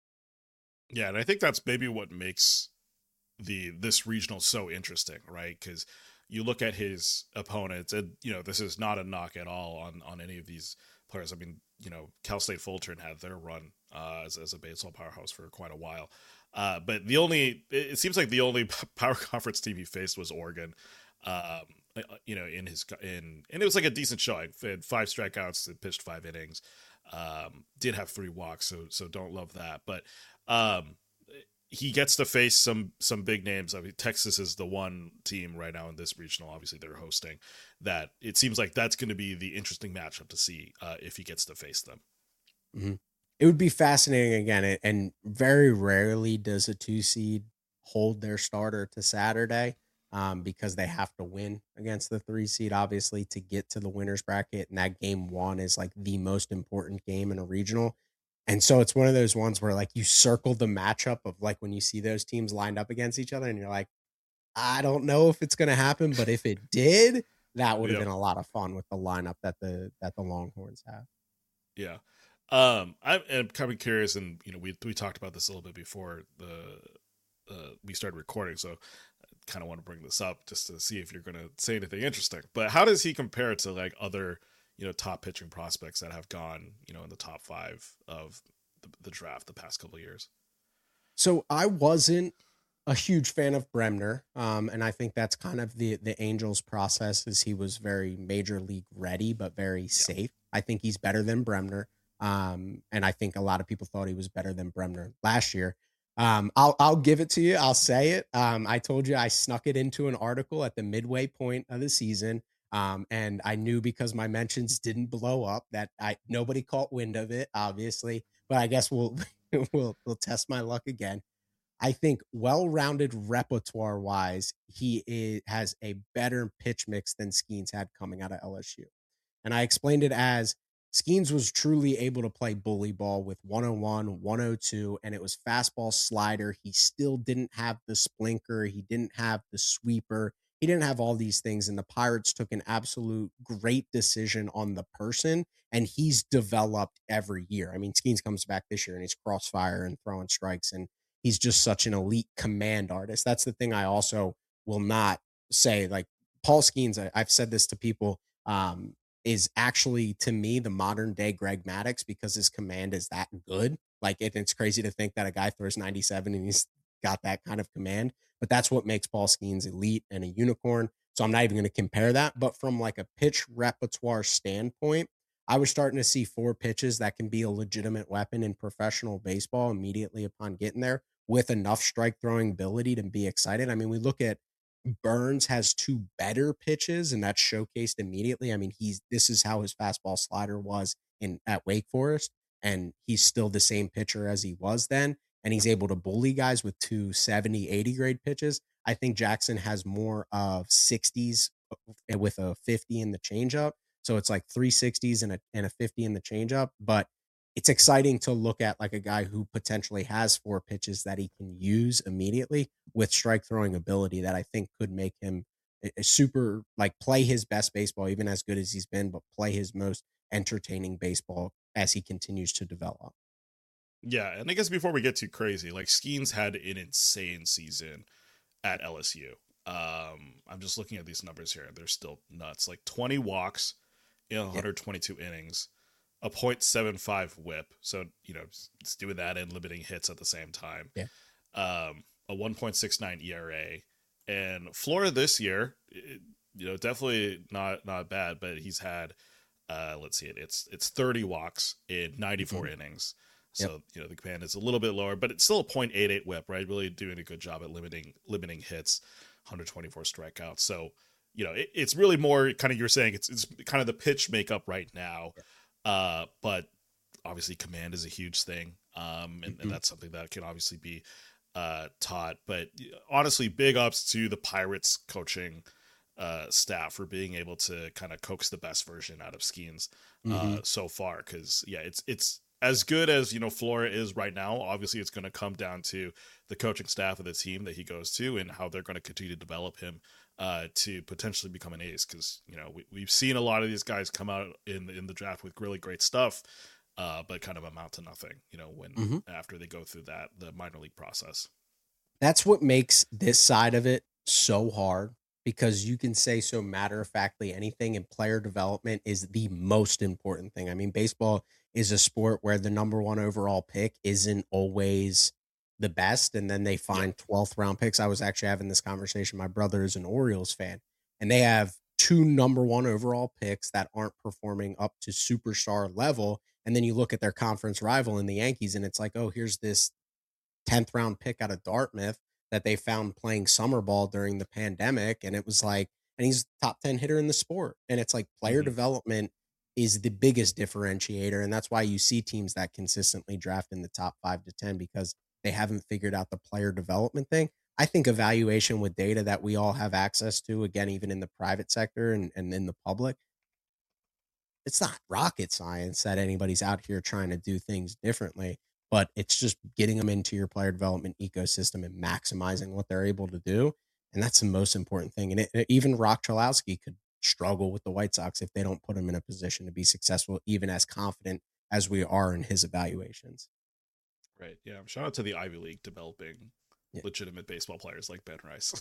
Yeah, and I think that's maybe what makes the this regional so interesting, right? Because you look at his opponents, and you know this is not a knock at all on on any of these players. I mean, you know, Cal State Fulton had their run uh, as as a baseball powerhouse for quite a while, uh, but the only it seems like the only power conference team he faced was Oregon. Um, you know, in his in and it was like a decent showing. Had five strikeouts, pitched five innings, um, did have three walks, so so don't love that, but. Um, he gets to face some some big names. I mean, Texas is the one team right now in this regional. Obviously, they're hosting. That it seems like that's going to be the interesting matchup to see uh, if he gets to face them. Mm-hmm. It would be fascinating again, and very rarely does a two seed hold their starter to Saturday, um, because they have to win against the three seed, obviously, to get to the winners bracket. And that game one is like the most important game in a regional. And so it's one of those ones where like you circle the matchup of like when you see those teams lined up against each other and you're like, I don't know if it's going to happen, but if it did, that would have Yep. been a lot of fun with the lineup that the that the Longhorns have. Yeah. Um, I'm, I'm kind of curious, and you know, we we talked about this a little bit before the uh, we started recording. So kind of want to bring this up just to see if you're going to say anything interesting. But how does he compare to like other, you know, top pitching prospects that have gone, you know, in the top five of the, the draft the past couple of years? So I wasn't a huge fan of Bremner, um, and I think that's kind of the the Angels' process. Is he was very major league ready, but very Yeah. safe. I think he's better than Bremner, um, and I think a lot of people thought he was better than Bremner last year. Um, I'll I'll give it to you. I'll say it. Um, I told you I snuck it into an article at the midway point of the season, um, and I knew because my mentions didn't blow up that I nobody caught wind of it, obviously. But I guess we'll we'll we'll test my luck again. I think well-rounded repertoire wise, he is, has a better pitch mix than Skeens had coming out of L S U. And I explained it as Skeens was truly able to play bully ball with one oh one, one oh two, and it was fastball slider. He still didn't have the splinker. He didn't have the sweeper. He didn't have all these things. And the Pirates took an absolute great decision on the person, and he's developed every year. I mean, Skeens comes back this year and he's crossfire and throwing strikes, and he's just such an elite command artist. That's the thing I also will not say. Like Paul Skeens, I, I've said this to people. Um, is actually to me the modern day Greg Maddux because his command is that good. Like it, it's crazy to think that a guy throws ninety-seven and he's got that kind of command, but that's what makes Paul Skeens elite and a unicorn. So I'm not even going to compare that. But from like a pitch repertoire standpoint, I was starting to see four pitches that can be a legitimate weapon in professional baseball immediately upon getting there with enough strike throwing ability to be excited. I mean, we look at Burns has two better pitches, and that's showcased immediately. I mean, he's this is how his fastball slider was in at Wake Forest, and he's still the same pitcher as he was then, and he's able to bully guys with two seventy, eighty grade pitches. I think Jackson has more of sixties with a fifty in the changeup. So it's like three sixties and a and a fifty in the changeup, but it's exciting to look at like a guy who potentially has four pitches that he can use immediately with strike throwing ability that I think could make him a, a super like play his best baseball, even as good as he's been, but play his most entertaining baseball as he continues to develop. Yeah, and I guess before we get too crazy, like Skeens had an insane season at L S U. Um, I'm just looking at these numbers here. They're still nuts. Like twenty walks in one hundred twenty-two yeah. innings, a point seven five whip. So, you know, it's doing that and limiting hits at the same time. Yeah. Um, a one point six nine E R A. And Flora this year, it, you know, definitely not not bad, but he's had uh let's see it. It's it's thirty walks in ninety-four mm-hmm. innings. So, yep. you know, the command is a little bit lower, but it's still a point eight eight whip, right? Really doing a good job at limiting limiting hits, one hundred twenty-four strikeouts. So, you know, it, it's really more kind of you're saying it's it's kind of the pitch makeup right now. Yeah. Uh, but obviously command is a huge thing. Um, and, mm-hmm. and that's something that can obviously be uh, taught. But honestly, big ups to the Pirates coaching uh, staff for being able to kind of coax the best version out of Skeens uh, mm-hmm. so far. Because, yeah, it's it's as good as, you know, Flora is right now. Obviously, it's going to come down to the coaching staff of the team that he goes to and how they're going to continue to develop him uh, to potentially become an ace. Because, you know, we, we've seen a lot of these guys come out in, in the draft with really great stuff, uh, but kind of amount to nothing, you know, when mm-hmm. after they go through that, the minor league process. That's what makes this side of it so hard, because you can say so matter-of-factly anything, and player development is the most important thing. I mean, baseball is a sport where the number one overall pick isn't always the best, and then they find yeah. twelfth round picks. I was actually having this conversation. My brother is an Orioles fan, and they have two number one overall picks that aren't performing up to superstar level. And then you look at their conference rival in the Yankees, and it's like, oh, here's this tenth round pick out of Dartmouth that they found playing summer ball during the pandemic. And it was like, and he's top ten hitter in the sport. And it's like player mm-hmm. development is the biggest differentiator. And that's why you see teams that consistently draft in the top five to ten, because they haven't figured out the player development thing. I think evaluation with data that we all have access to, again, even in the private sector and, and in the public, it's not rocket science that anybody's out here trying to do things differently, but it's just getting them into your player development ecosystem and maximizing what they're able to do. And that's the most important thing. And it, it, even Rock Chalowski could struggle with the White Sox if they don't put him in a position to be successful, even as confident as we are in his evaluations. Right. Yeah. Shout out to the Ivy League developing Yeah. legitimate baseball players like Ben Rice.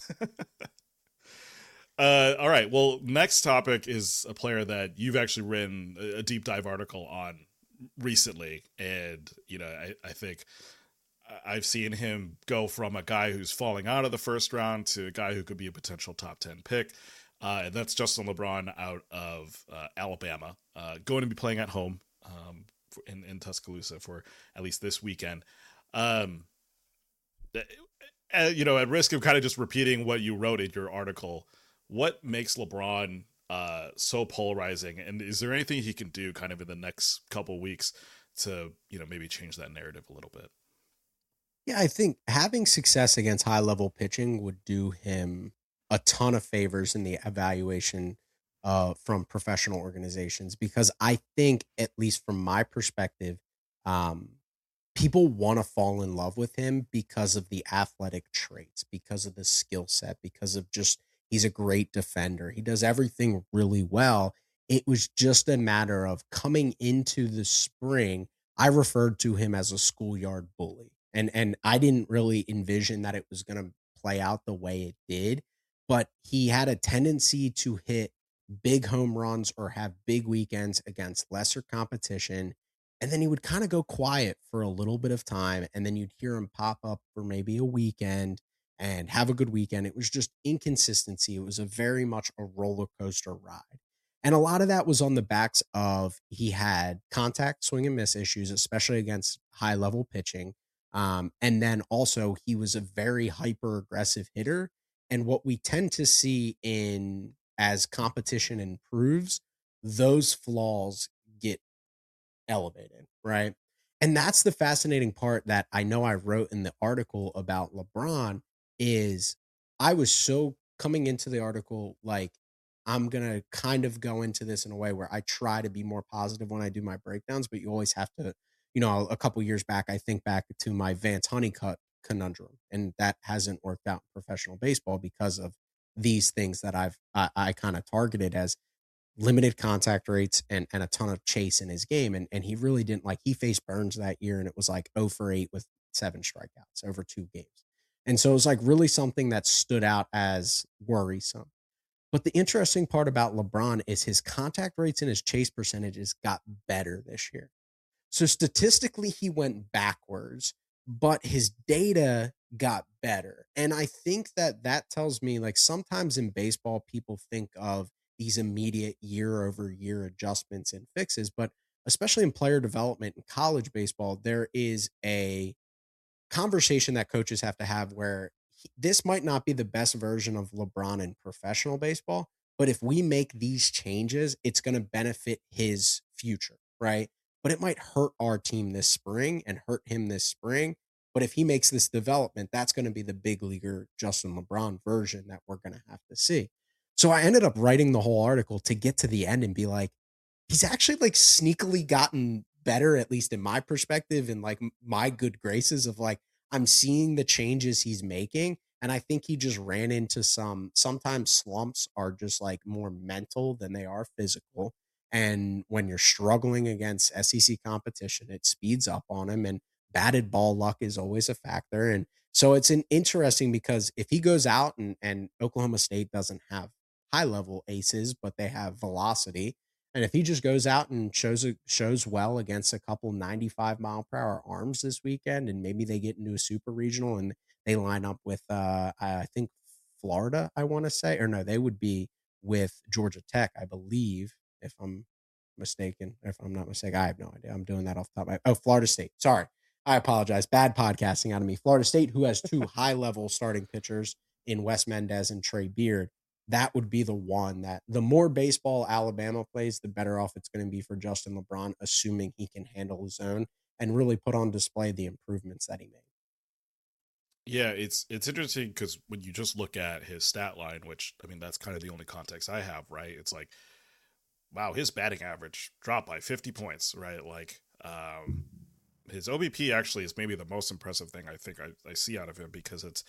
uh, all right. Well, next topic is a player that you've actually written a deep dive article on recently. And, you know, I, I think I've seen him go from a guy who's falling out of the first round to a guy who could be a potential top ten pick. Uh, and that's Justin LeBron out of uh, Alabama, uh, going to be playing at home um, in, in Tuscaloosa for at least this weekend. Um, uh, you know, at risk of kind of just repeating what you wrote in your article, what makes LeBron uh, so polarizing? And is there anything he can do kind of in the next couple weeks to, you know, maybe change that narrative a little bit? Yeah, I think having success against high level pitching would do him a ton of favors in the evaluation uh, from professional organizations because I think, at least from my perspective, um, people want to fall in love with him because of the athletic traits, because of the skill set, because of just he's a great defender. He does everything really well. It was just a matter of coming into the spring. I referred to him as a schoolyard bully. And and I didn't really envision that it was going to play out the way it did, but he had a tendency to hit big home runs or have big weekends against lesser competition, and then he would kind of go quiet for a little bit of time, and then you'd hear him pop up for maybe a weekend and have a good weekend. It was just inconsistency. It was a very much a roller coaster ride. And a lot of that was on the backs of he had contact swing and miss issues, especially against high level pitching. Um, and then also he was a very hyper aggressive hitter. And what we tend to see in as competition improves, those flaws get elevated, right? And that's the fascinating part that I know I wrote in the article about LeBron is I was so coming into the article like I'm going to kind of go into this in a way where I try to be more positive when I do my breakdowns, but you always have to, you know, a couple years back I think back to my Vance Honeycutt conundrum, and that hasn't worked out in professional baseball because of these things that I've I, I kind of targeted as limited contact rates and and a ton of chase in his game. And and he really didn't like he faced Burns that year and it was like oh for eight with seven strikeouts over two games. And so it was like really something that stood out as worrisome. But the interesting part about LeBron is his contact rates and his chase percentages got better this year. So statistically, he went backwards, but his data got better. And I think that that tells me like sometimes in baseball, people think of these immediate year over year adjustments and fixes, but especially in player development in college baseball, there is a conversation that coaches have to have where he, this might not be the best version of LeBron in professional baseball, but if we make these changes, it's going to benefit his future, right? But it might hurt our team this spring and hurt him this spring. But if he makes this development, that's going to be the big leaguer Justin LeBron version that we're going to have to see. So I ended up writing the whole article to get to the end and be like, he's actually like sneakily gotten better, at least in my perspective, and like my good graces of like, I'm seeing the changes he's making. And I think he just ran into some, sometimes slumps are just like more mental than they are physical. And when you're struggling against S E C competition, it speeds up on him. And batted ball luck is always a factor. And so it's an interesting because if he goes out and, and Oklahoma State doesn't have high level aces, but they have velocity, and if he just goes out and shows a, shows well against a couple ninety-five mile per hour arms this weekend, and maybe they get into a super regional and they line up with, uh, I think Florida, I want to say, or no, they would be with Georgia Tech, I believe, if I'm mistaken. If I'm not mistaken, I have no idea. I'm doing that off the top of my, oh, Florida State. Sorry. I apologize. Bad podcasting out of me. Florida State, who has two high level starting pitchers in Wes Mendez and Trey Beard. That would be the one that the more baseball Alabama plays, the better off it's going to be for Justin LeBron, assuming he can handle his own and really put on display the improvements that he made. Yeah, it's it's interesting because when you just look at his stat line, which I mean that's kind of the only context I have, right? It's like, wow, his batting average dropped by fifty points, right? Like, um, his O B P actually is maybe the most impressive thing I think I, I see out of him because it's,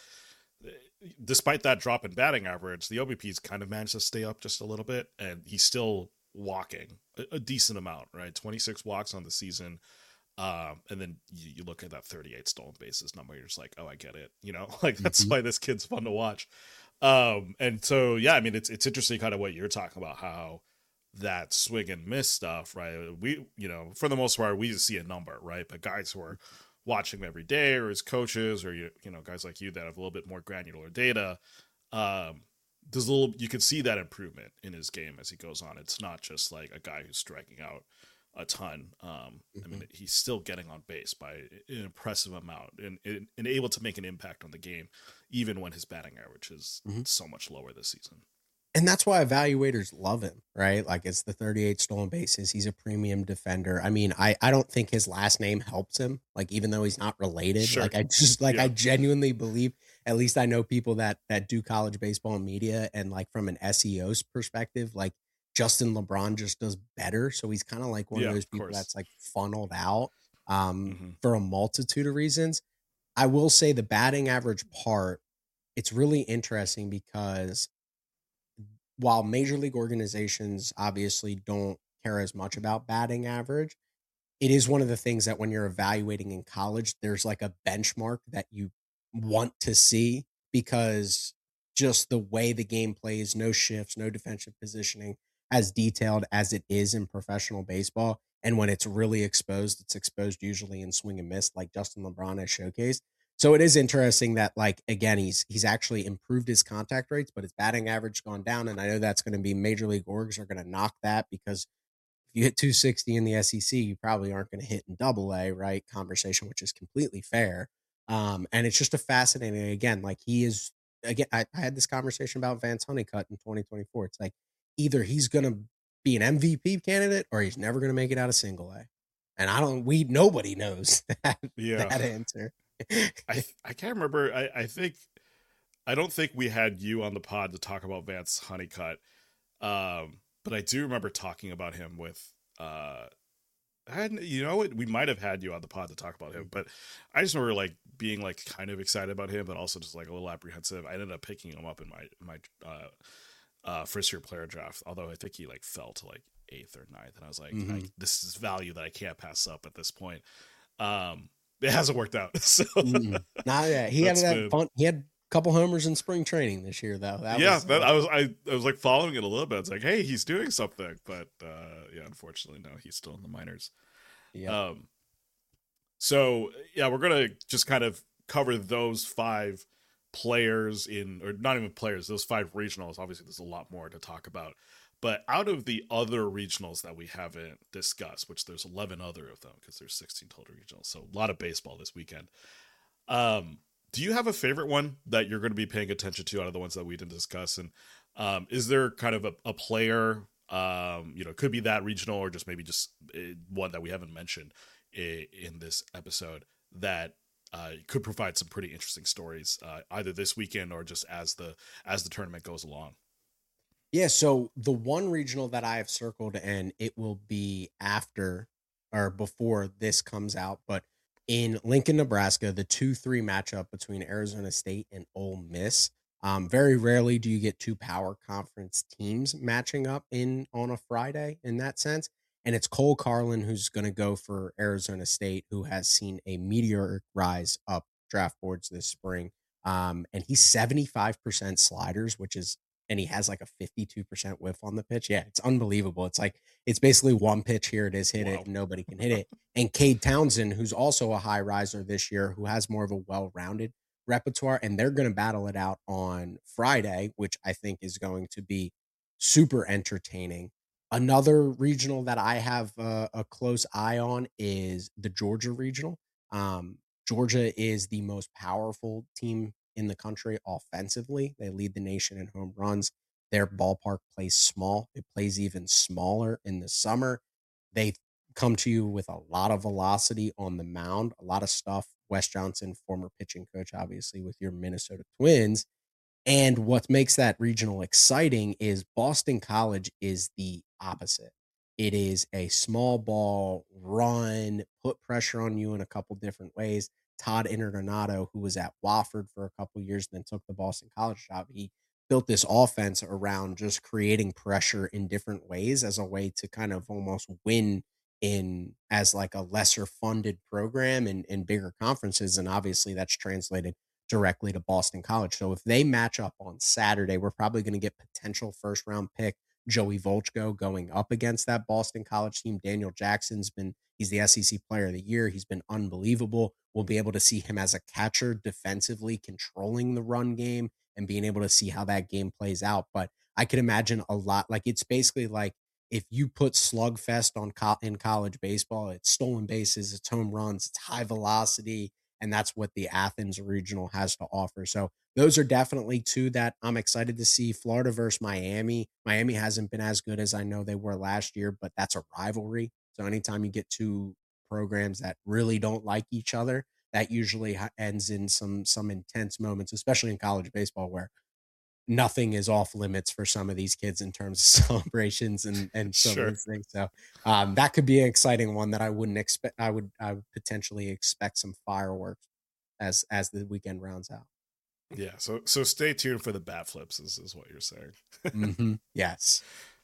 despite that drop in batting average, the O B P's kind of managed to stay up just a little bit, and he's still walking a, a decent amount, right? twenty-six walks on the season. Um, and then you, you look at that thirty-eight stolen bases number, you're just like, oh, I get it. You know, like that's Mhm. why this kid's fun to watch. Um, and so yeah, I mean, it's it's interesting, kind of what you're talking about, how that swing and miss stuff, right? We, you know, for the most part, we just see a number, right? But guys who are watching him every day, or his coaches, or you, you know, guys like you that have a little bit more granular data, um, there's a little, you can see that improvement in his game as he goes on. It's not just like a guy who's striking out a ton. Um, I mean, Mhm. he's still getting on base by an impressive amount, and, and, and able to make an impact on the game, even when his batting average is Mhm. so much lower this season. And that's why evaluators love him, right? Like it's the thirty-eight stolen bases. He's a premium defender. I mean, I I don't think his last name helps him. Like even though he's not related, Sure. like I just like I Yeah. genuinely believe. At least I know people that that do college baseball and media, and like from an S E O's perspective, like Justin LeBron just does better. So he's kind of like one of Yeah, those of people course. that's like funneled out um, Hmm. for a multitude of reasons. I will say the batting average part, it's really interesting because while major league organizations obviously don't care as much about batting average, it is one of the things that when you're evaluating in college, there's like a benchmark that you want to see because just the way the game plays, no shifts, no defensive positioning, as detailed as it is in professional baseball. And when it's really exposed, it's exposed usually in swing and miss, like Justin LeBron has showcased. So it is interesting that, like, again, he's he's actually improved his contact rates, but his batting average gone down. And I know that's going to be major league orgs are going to knock that because if you hit two sixty in the S E C, you probably aren't going to hit in double A, right? Conversation, which is completely fair. Um, and it's just a fascinating, again, like he is, again, I, I had this conversation about Vance Honeycutt in twenty twenty-four. It's like either he's going to be an M V P candidate or he's never going to make it out of single A. And I don't, we, nobody knows that, Yeah. that answer. I I can't remember. I, I think I don't think we had you on the pod to talk about Vance Honeycutt. Um, but I do remember talking about him with uh and you know what, we might have had you on the pod to talk about him, but I just remember like being like kind of excited about him, but also just like a little apprehensive. I ended up picking him up in my my uh uh first year player draft, although I think he like fell to like eighth or ninth, and I was like, I, Mhm. this is value that I can't pass up at this point. Um, it hasn't worked out, so Mm-mm. Nah, yeah, he had that's that been fun. He had a couple homers in spring training this year, though. That yeah. was, That uh, I was I, I was like following it a little bit. It's like, hey, he's doing something, but uh, yeah, unfortunately, no, he's still in the minors. yep. Um, so yeah, we're gonna just kind of cover those five players in, or not even players, those five regionals. Obviously, there's a lot more to talk about. But out of the other regionals that we haven't discussed, which there's eleven other of them because there's sixteen total regionals, so a lot of baseball this weekend. Um, do you have a favorite one that you're going to be paying attention to out of the ones that we didn't discuss? And um, is there kind of a, a player, um, you know, it could be that regional or just maybe just uh, one that we haven't mentioned in, in this episode that uh, could provide some pretty interesting stories uh, either this weekend or just as the as the tournament goes along? Yeah, so the one regional that I have circled, and it will be after or before this comes out, but in Lincoln, Nebraska, the two three matchup between Arizona State and Ole Miss. Um, very rarely do you get two power conference teams matching up in on a Friday in that sense. And it's Cole Carlin who's going to go for Arizona State, who has seen a meteoric rise up draft boards this spring. Um, and he's seventy-five percent sliders, which is and he has like a fifty-two percent whiff on the pitch. Yeah, it's unbelievable. It's like it's basically one pitch, here it is, hit it, Wow. and nobody can hit it. And Cade Townsend, who's also a high riser this year, who has more of a well-rounded repertoire, and they're going to battle it out on Friday, which I think is going to be super entertaining. Another regional that I have uh, a close eye on is the Georgia regional. Um, Georgia is the most powerful team in the country offensively. They lead the nation in home runs. Their ballpark plays small. It plays even smaller in the summer. They come to you with a lot of velocity on the mound, a lot of stuff. Wes Johnson, former pitching coach, obviously, with your Minnesota Twins. And what makes that regional exciting is Boston College is the opposite. It is a small ball run, put pressure on you in a couple different ways. Todd Interdonato, who was at Wofford for a couple years and then took the Boston College job, he built this offense around just creating pressure in different ways as a way to kind of almost win in as like a lesser funded program in, in bigger conferences. And obviously that's translated directly to Boston College. So if they match up on Saturday, we're probably going to get potential first round pick Joey Volchko going up against that Boston College team. Daniel Jackson's been, he's the S E C player of the year. He's been unbelievable. We'll be able to see him as a catcher defensively controlling the run game and being able to see how that game plays out. But I could imagine a lot, like it's basically like if you put slugfest on co- in college baseball, it's stolen bases, it's home runs, it's high velocity, and that's what the Athens Regional has to offer. So those are definitely two that I'm excited to see. Florida versus Miami. Miami hasn't been as good as I know they were last year, but that's a rivalry. So anytime you get two programs that really don't like each other, that usually ha- ends in some some intense moments, especially in college baseball, where nothing is off limits for some of these kids in terms of celebrations and and some of Sure. these things. So um, that could be an exciting one that I wouldn't expect. I would I would potentially expect some fireworks as as the weekend rounds out. Yeah, so so stay tuned for the bat flips is, is what you're saying. Mm-hmm. Yes.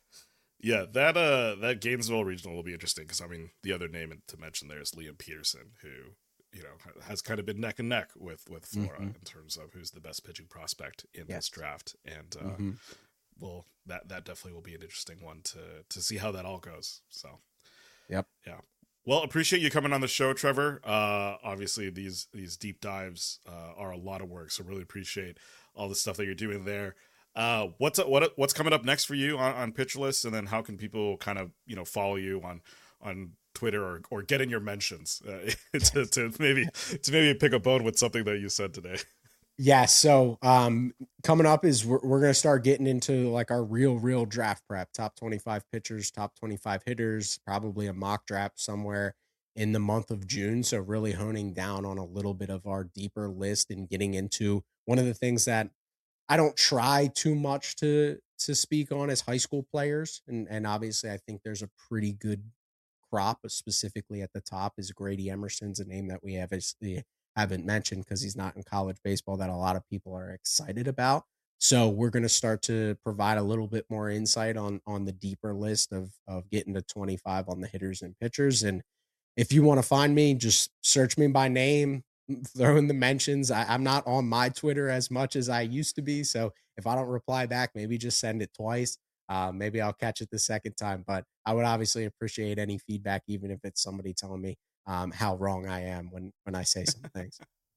Yeah, that uh that Gainesville regional will be interesting because I mean the other name to mention there is Liam Peterson, who you know has kind of been neck and neck with with Flora Mm-hmm. in terms of who's the best pitching prospect in Yes. this draft, and uh, Mm-hmm. well that that definitely will be an interesting one to to see how that all goes. So Yep. yeah. Well, appreciate you coming on the show, Trevor. Uh, obviously, these these deep dives uh, are a lot of work, so really appreciate all the stuff that you're doing there. Uh, what's what what's coming up next for you on, on Pitch List, and then how can people kind of you know follow you on on Twitter or or get in your mentions uh, to, to maybe to maybe pick a bone with something that you said today. Yeah. So um, coming up is we're, we're going to start getting into like our real, real draft prep, top twenty-five pitchers, top twenty-five hitters, probably a mock draft somewhere in the month of June. So really honing down on a little bit of our deeper list and getting into one of the things that I don't try too much to to speak on as high school players. And and obviously I think there's a pretty good crop, specifically at the top is Grady Emerson's a name that we obviously haven't mentioned because he's not in college baseball that a lot of people are excited about. So we're going to start to provide a little bit more insight on on the deeper list of of getting to twenty-five on the hitters and pitchers. And if you want to find me, just search me by name, throw in the mentions. I, I'm not on my Twitter as much as I used to be. So if I don't reply back, maybe just send it twice. Uh, maybe I'll catch it the second time. But I would obviously appreciate any feedback, even if it's somebody telling me um, how wrong I am when when I say some things.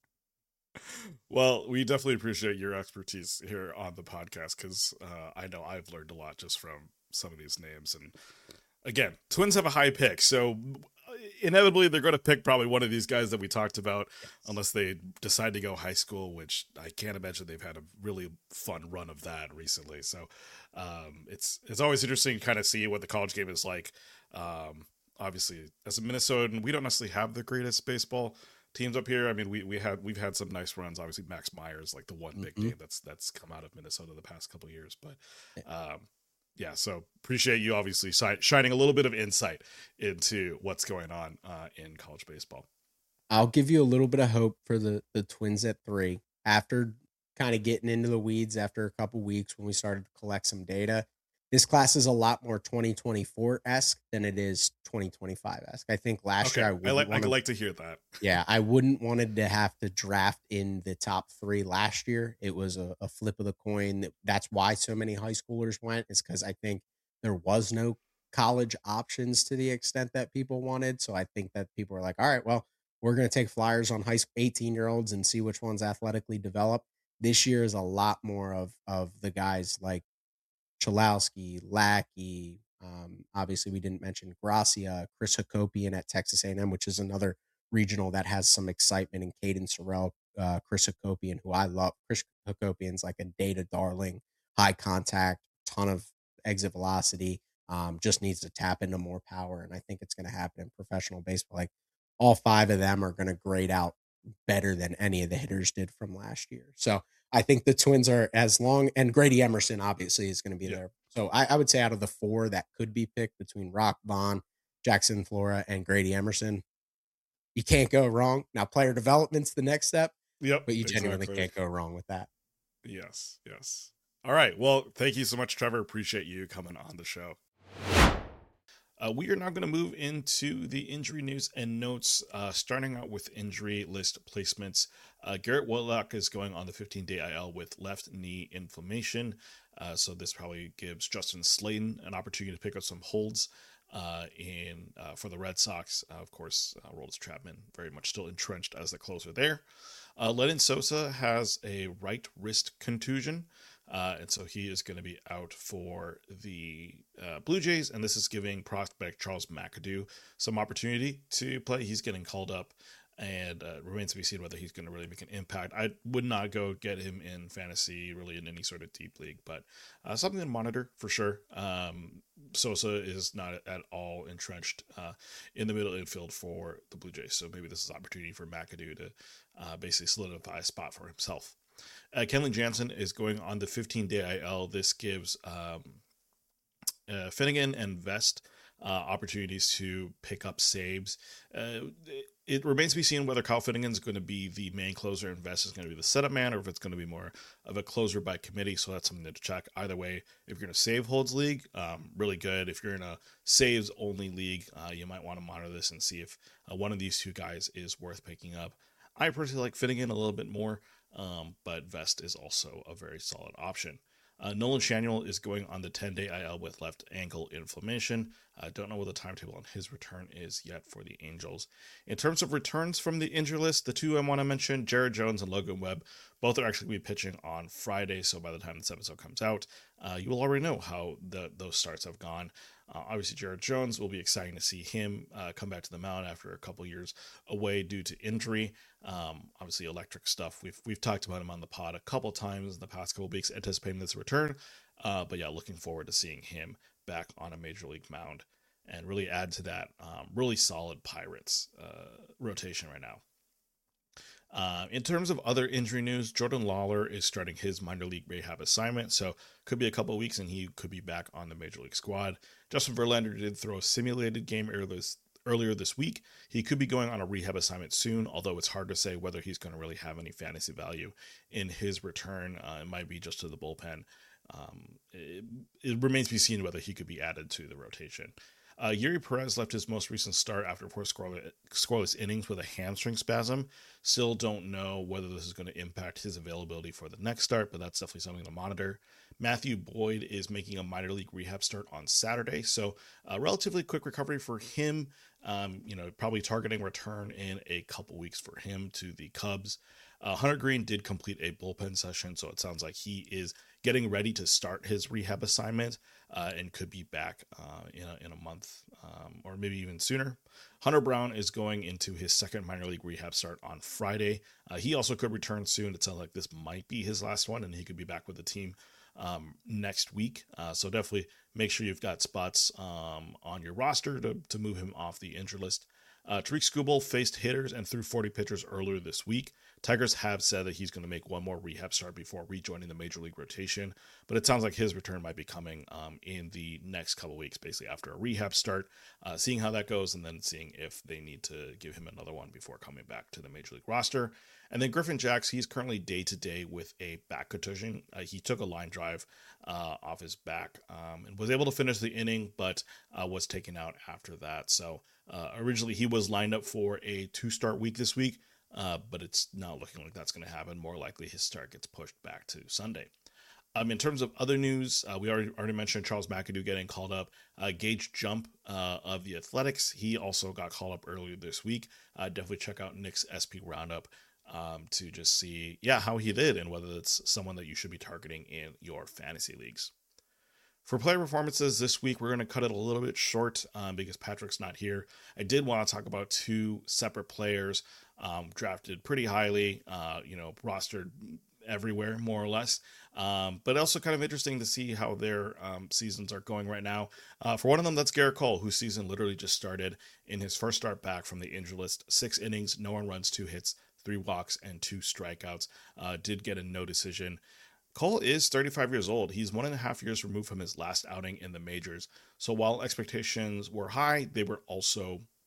Well, we definitely appreciate your expertise here on the podcast because uh, I know I've learned a lot just from some of these names. And again, Twins have a high pick, so inevitably they're going to pick probably one of these guys that we talked about, unless they decide to go high school, which I can't imagine they've had a really fun run of that recently. So um, it's it's always interesting to kind of see what the college game is like. Um, obviously, as a Minnesotan, we don't necessarily have the greatest baseball teams up here. I mean, we we had we've had some nice runs. Obviously, Max Myers, like the one big Mm-hmm. name that's that's come out of Minnesota the past couple of years. But um, yeah, so appreciate you obviously si- shining a little bit of insight into what's going on uh, in college baseball. I'll give you a little bit of hope for the the Twins at three after kind of getting into the weeds after a couple weeks when we started to collect some data. This class is a lot more twenty twenty-four esque than it is twenty twenty-five esque. I think last Okay, year I I wouldn't like I want to. like to hear that. Yeah, I wouldn't wanted to have to draft in the top three last year. It was a, a flip of the coin. That's why so many high schoolers went, is because I think there was no college options to the extent that people wanted. So I think that people were like, all right, well, we're going to take flyers on high school eighteen year olds and see which ones athletically develop. This year is a lot more of of the guys like Chalowski, Lackey. Um, obviously, we didn't mention Gracia, Chris Hakopian at Texas A and M, which is another regional that has some excitement. And Caden Sorrell, uh, Chris Hakopian, who I love. Chris Hakopian's like a data darling, high contact, ton of exit velocity. Um, just needs to tap into more power, and I think it's going to happen in professional baseball. Like all five of them are going to grade out better than any of the hitters did from last year. So I think the Twins are as long, and Grady Emerson obviously is going to be Yeah. there. So I, I would say out of the four that could be picked between Rock Vaughn, Jackson Flora, and Grady Emerson, you can't go wrong. Now player development's the next step, Yep, but you genuinely exactly. can't go wrong with that. Yes, yes. All right. Well, thank you so much, Trevor. Appreciate you coming on the show. Uh, we are now going to move into the injury news and notes, uh, starting out with injury list placements. Uh, Garrett Whitlock is going on the fifteen-day I L with left knee inflammation. Uh, so this probably gives Justin Slayton an opportunity to pick up some holds uh, in uh, for the Red Sox. Uh, of course, uh, Aroldis Chapman very much still entrenched as the closer there. Uh, Lenyn Sosa has a right wrist contusion. Uh, and so he is going to be out for the uh, Blue Jays, and this is giving prospect Charles McAdoo some opportunity to play. He's getting called up, and uh, remains to be seen whether he's going to really make an impact. I would not go get him in fantasy, really in any sort of deep league, but uh, something to monitor for sure. Um, Sosa is not at all entrenched uh, in the middle infield for the Blue Jays, so maybe this is an opportunity for McAdoo to uh, basically solidify a spot for himself. Uh, Kenley Jansen is going on the fifteen-day I L. This gives um, uh, Finnegan and Vest uh, opportunities to pick up saves. Uh, it remains to be seen whether Kyle Finnegan is going to be the main closer and Vest is going to be the setup man, or if it's going to be more of a closer by committee. So that's something to check. Either way, if you're in a save holds league, um, really good. If you're in a saves only league, uh, you might want to monitor this and see if uh, one of these two guys is worth picking up. I personally like Finnegan a little bit more. Um, but Vest is also a very solid option. Uh, Nolan Schanuel is going on the ten-day I L with left ankle inflammation. I uh, don't know what the timetable on his return is yet for the Angels. In terms of returns from the injury list, the two I want to mention, Jared Jones and Logan Webb, both are actually going to be pitching on Friday, so by the time this episode comes out, uh, you will already know how the, those starts have gone. Uh, obviously, Jared Jones will be exciting to see him uh, come back to the mound after a couple years away due to injury. Um, obviously, electric stuff. We've we've talked about him on the pod a couple times in the past couple weeks, anticipating this return. Uh, but yeah, looking forward to seeing him back on a major league mound and really add to that um, really solid Pirates uh, rotation right now. Uh, in terms of other injury news, Jordan Lawler is starting his minor league rehab assignment, so could be a couple of weeks and he could be back on the major league squad. Justin Verlander did throw a simulated game earlier this, earlier this week. He could be going on a rehab assignment soon, although it's hard to say whether he's going to really have any fantasy value in his return. Uh, it might be just to the bullpen. Um, it, it remains to be seen whether he could be added to the rotation. Uh, Yuri Perez left his most recent start after four scoreless, scoreless innings with a hamstring spasm. Still don't know whether this is going to impact his availability for the next start, but that's definitely something to monitor. Matthew Boyd is making a minor league rehab start on Saturday, so a relatively quick recovery for him. Um, you know, probably targeting return in a couple weeks for him to the Cubs. Uh, Hunter Green did complete a bullpen session, so it sounds like he is getting ready to start his rehab assignment uh, and could be back uh, in, a, in a month um, or maybe even sooner. Hunter Brown is going into his second minor league rehab start on Friday. Uh, he also could return soon. It sounds like this might be his last one, and he could be back with the team um, next week. Uh, so definitely make sure you've got spots um, on your roster to, to move him off the injured list. Uh, Tariq Skubal faced hitters and threw forty pitchers earlier this week. Tigers have said that he's going to make one more rehab start before rejoining the major league rotation, but it sounds like his return might be coming um, in the next couple weeks, basically after a rehab start, uh, seeing how that goes, and then seeing if they need to give him another one before coming back to the major league roster. And then Griffin Jax, he's currently day-to-day with a back contusion. Uh, he took a line drive uh, off his back um, and was able to finish the inning, but uh, was taken out after that. So uh, originally he was lined up for a two-start week this week, Uh, but it's not looking like that's going to happen. More likely his start gets pushed back to Sunday. Um, in terms of other news, uh, we already already mentioned Charles McAdoo getting called up. Uh, Gage Jump uh, of the Athletics, he also got called up earlier this week. Uh, definitely check out Nick's S P Roundup um, to just see, yeah, how he did and whether it's someone that you should be targeting in your fantasy leagues. For player performances this week, we're going to cut it a little bit short um, because Patrick's not here. I did want to talk about two separate players um, drafted pretty highly, uh, you know, rostered everywhere, more or less. Um, but also kind of interesting to see how their um, seasons are going right now. Uh, for one of them, that's Garrett Cole, whose season literally just started in his first start back from the injury list. Six innings, no one runs, two hits, three walks, and two strikeouts. Uh, did get a no decision. Cole is thirty-five years old. He's one and a half years removed from his last outing in the majors. So while expectations were high, they were also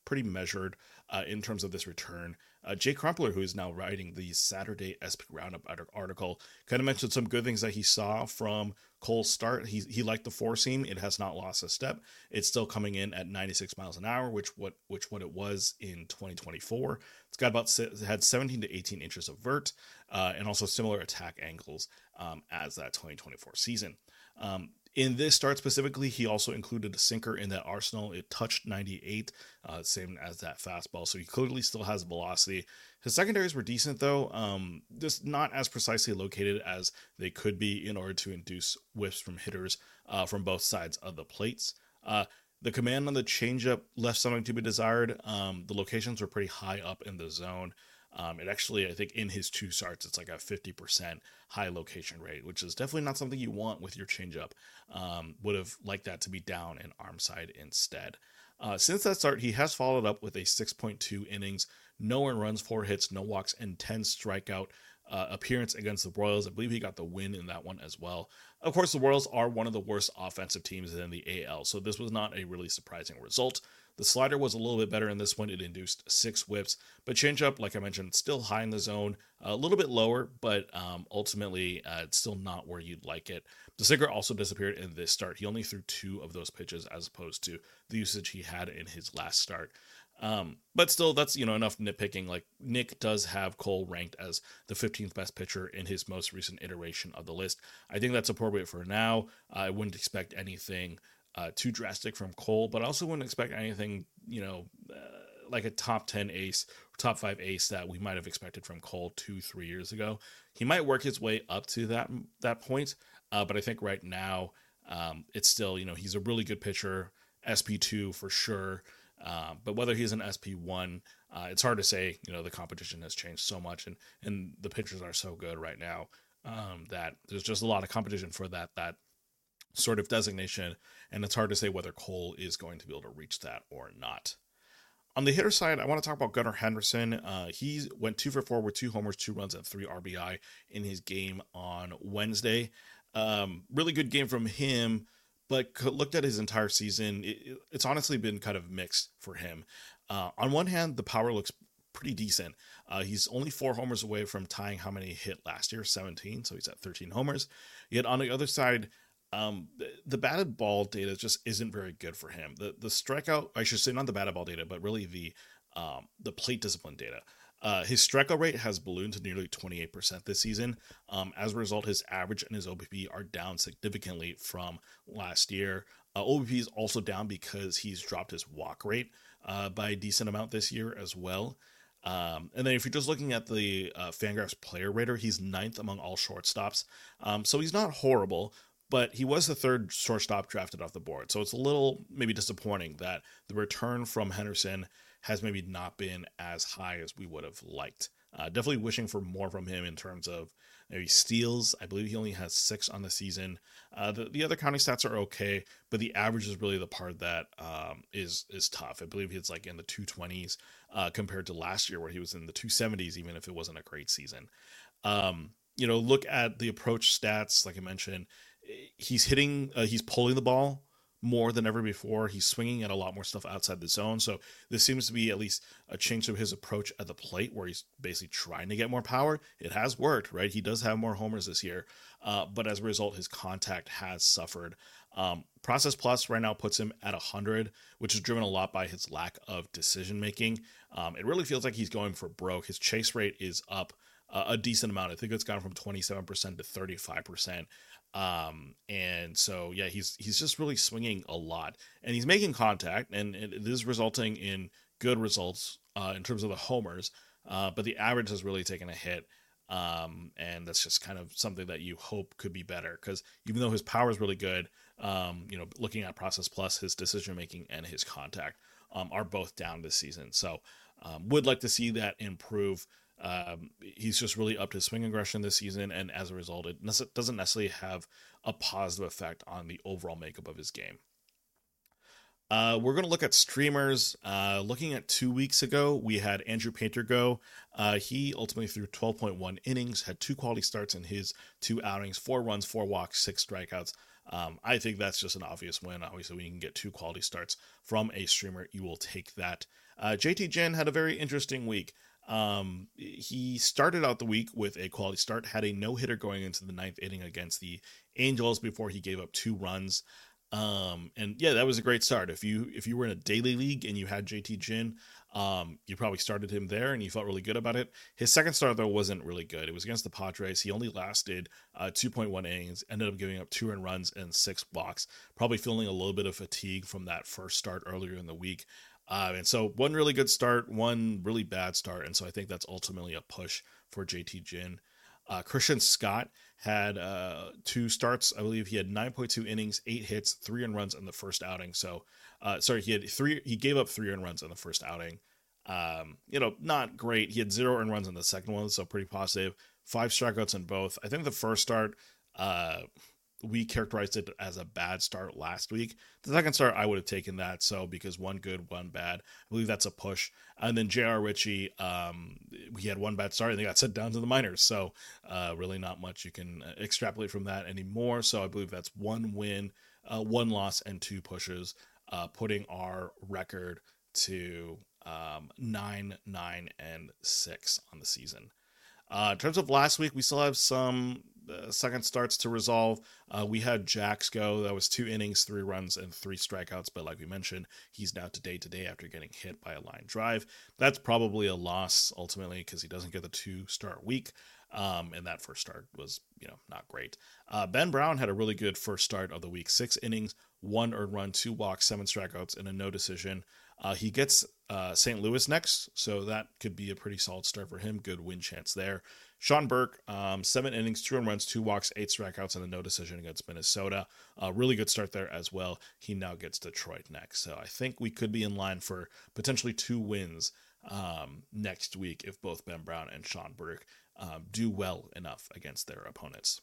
pretty measured uh, in terms of this return. Uh, Jay Crumpler, who is now writing the Saturday S P Roundup article, kind of mentioned some good things that he saw from Cole's start. He he liked the four seam. It has not lost a step. It's still coming in at ninety-six miles an hour, which what which what it was in twenty twenty-four. It's got about it had seventeen to eighteen inches of vert, uh, and also similar attack angles um, as that twenty twenty-four season. Um, In this start specifically, he also included a sinker in that arsenal. It touched ninety-eight, uh, same as that fastball. So he clearly still has velocity. His secondaries were decent, though, um, just not as precisely located as they could be in order to induce whiffs from hitters uh, from both sides of the plates. Uh, the command on the changeup left something to be desired. Um, the locations were pretty high up in the zone. Um, it actually, I think in his two starts, it's like a fifty percent high location rate, which is definitely not something you want with your changeup. Um, would have liked that to be down and arm side instead. Uh, since that start, he has followed up with a six point two innings, no earned runs, four hits, no walks, and ten strikeout uh, appearance against the Royals. I believe he got the win in that one as well. Of course, the Royals are one of the worst offensive teams in the A L, so this was not a really surprising result. The slider was a little bit better in this one. It induced six whips, but changeup, like I mentioned, still high in the zone, a little bit lower, but um, ultimately uh, it's still not where you'd like it. The sinker also disappeared in this start. He only threw two of those pitches as opposed to the usage he had in his last start. Um, but still, that's, you know, enough nitpicking. Like, Nick does have Cole ranked as the fifteenth best pitcher in his most recent iteration of the list. I think that's appropriate for now. I wouldn't expect anything Uh, too drastic from Cole, but I also wouldn't expect anything, you know, uh, like a top ten ace, top five ace that we might have expected from Cole two, three years ago. He might work his way up to that that point, uh, but I think right now um, it's still, you know, he's a really good pitcher, S P two for sure. Uh, but whether he's an S P one, uh, it's hard to say. You know, the competition has changed so much, and and the pitchers are so good right now um, that there's just a lot of competition for that that. sort of designation, and it's hard to say whether Cole is going to be able to reach that or not. On the hitter side, I want to talk about Gunnar Henderson. Uh, he went two for four with two homers, two runs, and three R B I in his game on Wednesday. Um, really good game from him, but looked at his entire season, it, it's honestly been kind of mixed for him. Uh, on one hand, the power looks pretty decent. Uh, he's only four homers away from tying how many he hit last year, seventeen, so he's at thirteen homers. Yet on the other side, Um, the, the batted ball data just isn't very good for him. The the strikeout, I should say, not the batted ball data, but really the um, the plate discipline data. Uh, his strikeout rate has ballooned to nearly twenty-eight percent this season. Um, as a result, his average and his O B P are down significantly from last year. Uh, O B P is also down because he's dropped his walk rate uh, by a decent amount this year as well. Um, and then if you're just looking at the uh, Fangraphs player rater, he's ninth among all shortstops. Um, so he's not horrible, but he was the third shortstop drafted off the board. So it's a little maybe disappointing that the return from Henderson has maybe not been as high as we would have liked. Uh, definitely wishing for more from him in terms of maybe steals. I believe he only has six on the season. Uh, the, the other counting stats are okay, but the average is really the part that um, is is tough. I believe he's like in the two twenties uh, compared to last year where he was in the two seventies, even if it wasn't a great season. Um, you know, look at the approach stats, like I mentioned. He's hitting, uh, he's pulling the ball more than ever before. He's swinging at a lot more stuff outside the zone. So this seems to be at least a change of his approach at the plate where he's basically trying to get more power. It has worked, right? He does have more homers this year. Uh, but as a result, his contact has suffered. Um, Process Plus right now puts him at one hundred, which is driven a lot by his lack of decision making. Um, it really feels like he's going for broke. His chase rate is up uh, a decent amount. I think it's gone from twenty-seven percent to thirty-five percent. Um, and so, yeah, he's, he's just really swinging a lot, and he's making contact, and it is resulting in good results, uh, in terms of the homers. Uh, but the average has really taken a hit. Um, and that's just kind of something that you hope could be better, because even though his power is really good, um, you know, looking at Process Plus, his decision making and his contact, um, are both down this season. So, um, would like to see that improve. Um, he's just really upped his swing aggression this season, and as a result, it ne- doesn't necessarily have a positive effect on the overall makeup of his game. Uh, we're going to look at streamers. Uh, looking at two weeks ago, we had Andrew Painter go. Uh, he ultimately threw twelve point one innings, had two quality starts in his two outings, four runs, four walks, six strikeouts. Um, I think that's just an obvious win. Obviously, when you can get two quality starts from a streamer, you will take that. Uh, J T Ginn had a very interesting week. Um, he started out the week with a quality start, had a no-hitter going into the ninth inning against the Angels before he gave up two runs. Um, and yeah, that was a great start. If you if you were in a daily league and you had J T Ginn, um, you probably started him there and you felt really good about it. His second start though wasn't really good. It was against the Padres. He only lasted uh, two point one innings, ended up giving up two earned runs and six walks. Probably feeling a little bit of fatigue from that first start earlier in the week. Uh, and so one really good start, one really bad start. And so I think that's ultimately a push for J T Ginn. Uh, Christian Scott had uh, two starts. I believe he had nine point two innings, eight hits, three earned runs in the first outing. So, uh, sorry, he had three. He gave up three earned runs in the first outing. Um, you know, not great. He had zero earned runs in the second one, so pretty positive. Five strikeouts in both. I think the first start, uh, we characterized it as a bad start last week. The second start, I would have taken that. So because one good, one bad, I believe that's a push. And then J R. Ritchie, um, he had one bad start and they got sent down to the minors. So uh, really not much you can extrapolate from that anymore. So I believe that's one win, uh, one loss, and two pushes, uh, putting our record to um, nine, nine, and six on the season. Uh, in terms of last week, we still have some uh, second starts to resolve. Uh, we had Jax go. That was two innings, three runs, and three strikeouts. But like we mentioned, he's now today today after getting hit by a line drive. That's probably a loss ultimately because he doesn't get the two-start week. Um, and that first start was, you know, not great. Uh, Ben Brown had a really good first start of the week. Six innings, one earned run, two walks, seven strikeouts, and a no decision. Uh, he gets uh, Saint Louis next, so that could be a pretty solid start for him. Good win chance there. Sean Burke, um, seven innings, two earned runs, two walks, eight strikeouts, and a no decision against Minnesota. Uh, really good start there as well. He now gets Detroit next. So I think we could be in line for potentially two wins um, next week if both Ben Brown and Sean Burke um, do well enough against their opponents.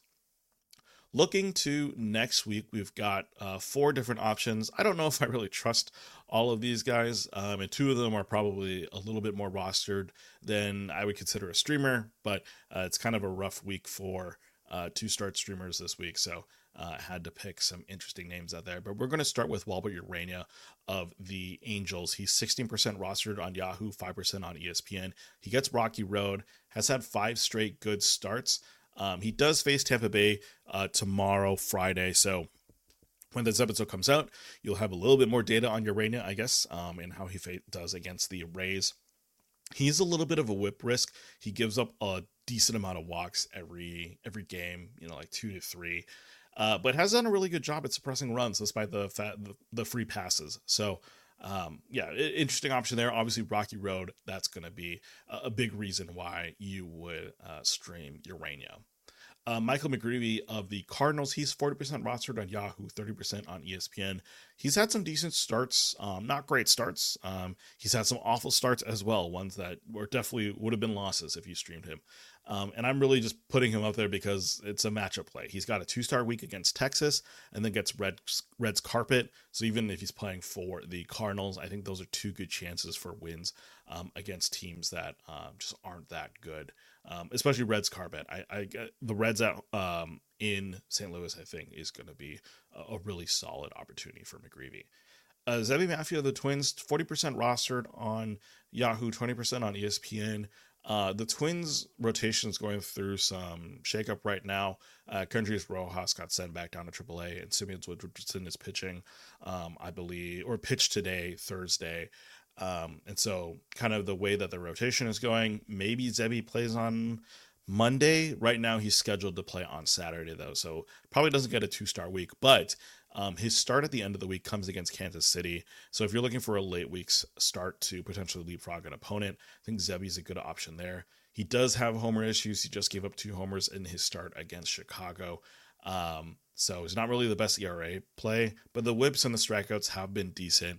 Looking to next week, we've got uh, four different options. I don't know if I really trust all of these guys, um, and two of them are probably a little bit more rostered than I would consider a streamer, but uh, it's kind of a rough week for uh, two-start streamers this week, so I uh, had to pick some interesting names out there. But we're going to start with Walbert Urania of the Angels. He's sixteen percent rostered on Yahoo, five percent on E S P N. He gets Rocky Road, has had five straight good starts. Um, he does face Tampa Bay uh, tomorrow, Friday. So when this episode comes out, you'll have a little bit more data on Urania, I guess, um, and how he fa- does against the Rays. He's a little bit of a whip risk. He gives up a decent amount of walks every every game, you know, like two to three, uh, but has done a really good job at suppressing runs despite the fat, the, the free passes. So Um, yeah, interesting option there. Obviously, Rocky Road, that's going to be a, a big reason why you would uh, stream Urania. Uh, Michael McGreevy of the Cardinals, he's forty percent rostered on Yahoo, thirty percent on E S P N. He's had some decent starts, um, not great starts. Um, he's had some awful starts as well, ones that were definitely would have been losses if you streamed him. Um, and I'm really just putting him up there because it's a matchup play. He's got a two-star week against Texas and then gets Reds, Reds carpet. So even if he's playing for the Cardinals, I think those are two good chances for wins um, against teams that um, just aren't that good, um, especially Reds carpet. I, I the Reds at um, in Saint Louis, I think, is going to be a, a really solid opportunity for McGreevy. Uh, Zebby Mafia of the Twins, forty percent rostered on Yahoo, twenty percent on E S P N. Uh, the Twins rotation is going through some shakeup right now. Uh, Kendrys Rojas got sent back down to triple A, and Simeon Woodson is pitching, um, I believe, or pitched today, Thursday. Um, and so kind of the way that the rotation is going, maybe Zebby plays on Monday. Right now he's scheduled to play on Saturday, though, so probably doesn't get a two-star week, but Um, his start at the end of the week comes against Kansas City. So if you're looking for a late week's start to potentially leapfrog an opponent, I think Zebby's a good option there. He does have homer issues. He just gave up two homers in his start against Chicago. Um, so he's not really the best E R A play, but the whips and the strikeouts have been decent.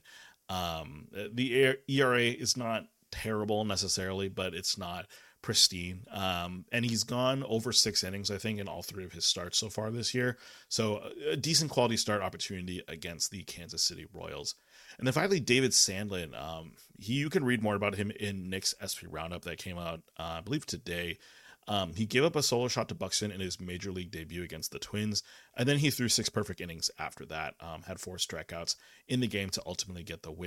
Um, the E R A is not terrible necessarily, but it's not pristine. Um, and he's gone over six innings, I think, in all three of his starts so far this year. So a decent quality start opportunity against the Kansas City Royals. And then finally, David Sandlin. Um, he, you can read more about him in Nick's S P Roundup that came out, uh, I believe, today. Um, he gave up a solo shot to Buxton in his major league debut against the Twins, and then he threw six perfect innings after that, um, had four strikeouts in the game to ultimately get the win.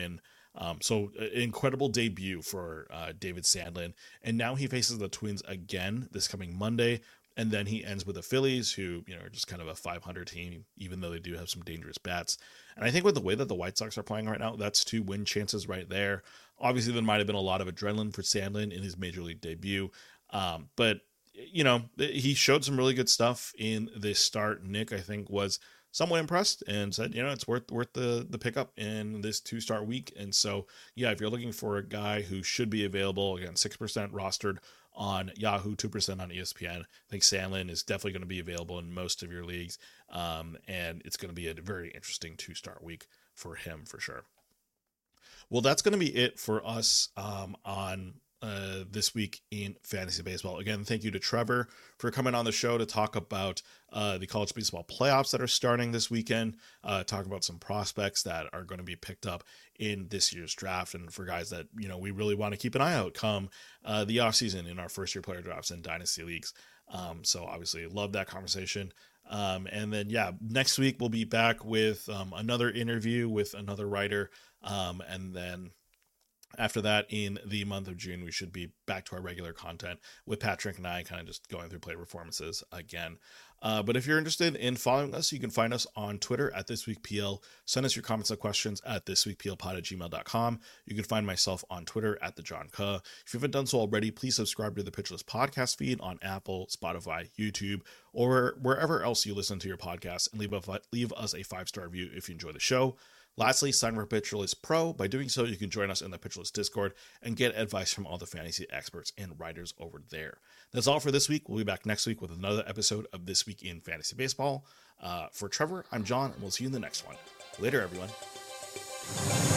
Um, so uh, incredible debut for uh, David Sandlin. And now he faces the Twins again this coming Monday. And then he ends with the Phillies, who, you know, are just kind of a five hundred team, even though they do have some dangerous bats. And I think with the way that the White Sox are playing right now, that's two win chances right there. Obviously, there might have been a lot of adrenaline for Sandlin in his major league debut. Um, but, you know, he showed some really good stuff in this start. Nick, I think, was somewhat impressed and said, you know, it's worth worth the the pickup in this two start week. And so, yeah, if you're looking for a guy who should be available, again, six percent rostered on Yahoo, two percent on E S P N, I think Sandlin is definitely going to be available in most of your leagues. Um, and it's going to be a very interesting two start week for him for sure. Well, that's going to be it for us um, on uh, this week in fantasy baseball. Again, thank you to Trevor for coming on the show to talk about uh, the college baseball playoffs that are starting this weekend, uh, talk about some prospects that are going to be picked up in this year's draft, and for guys that, you know, we really want to keep an eye out come uh, the offseason in our first year player drafts and dynasty leagues. Um, so obviously love that conversation. Um, and then, yeah, next week we'll be back with um, another interview with another writer. Um, and then after that, in the month of June, we should be back to our regular content with Patrick and I kind of just going through player performances again. Uh, but if you're interested in following us, you can find us on Twitter at ThisWeekPL. Send us your comments and questions at thisweekplpod at gmail dot com. You can find myself on Twitter at the John Kuh. If you haven't done so already, please subscribe to the Pitch List podcast feed on Apple, Spotify, YouTube, or wherever else you listen to your podcast, and leave, a, leave us a five-star review if you enjoy the show. Lastly, sign for Pitch List Pro. By doing so, you can join us in the Pitch List Discord and get advice from all the fantasy experts and writers over there. That's all for this week. We'll be back next week with another episode of This Week in Fantasy Baseball. Uh, for Trevor, I'm John, and we'll see you in the next one. Later, everyone.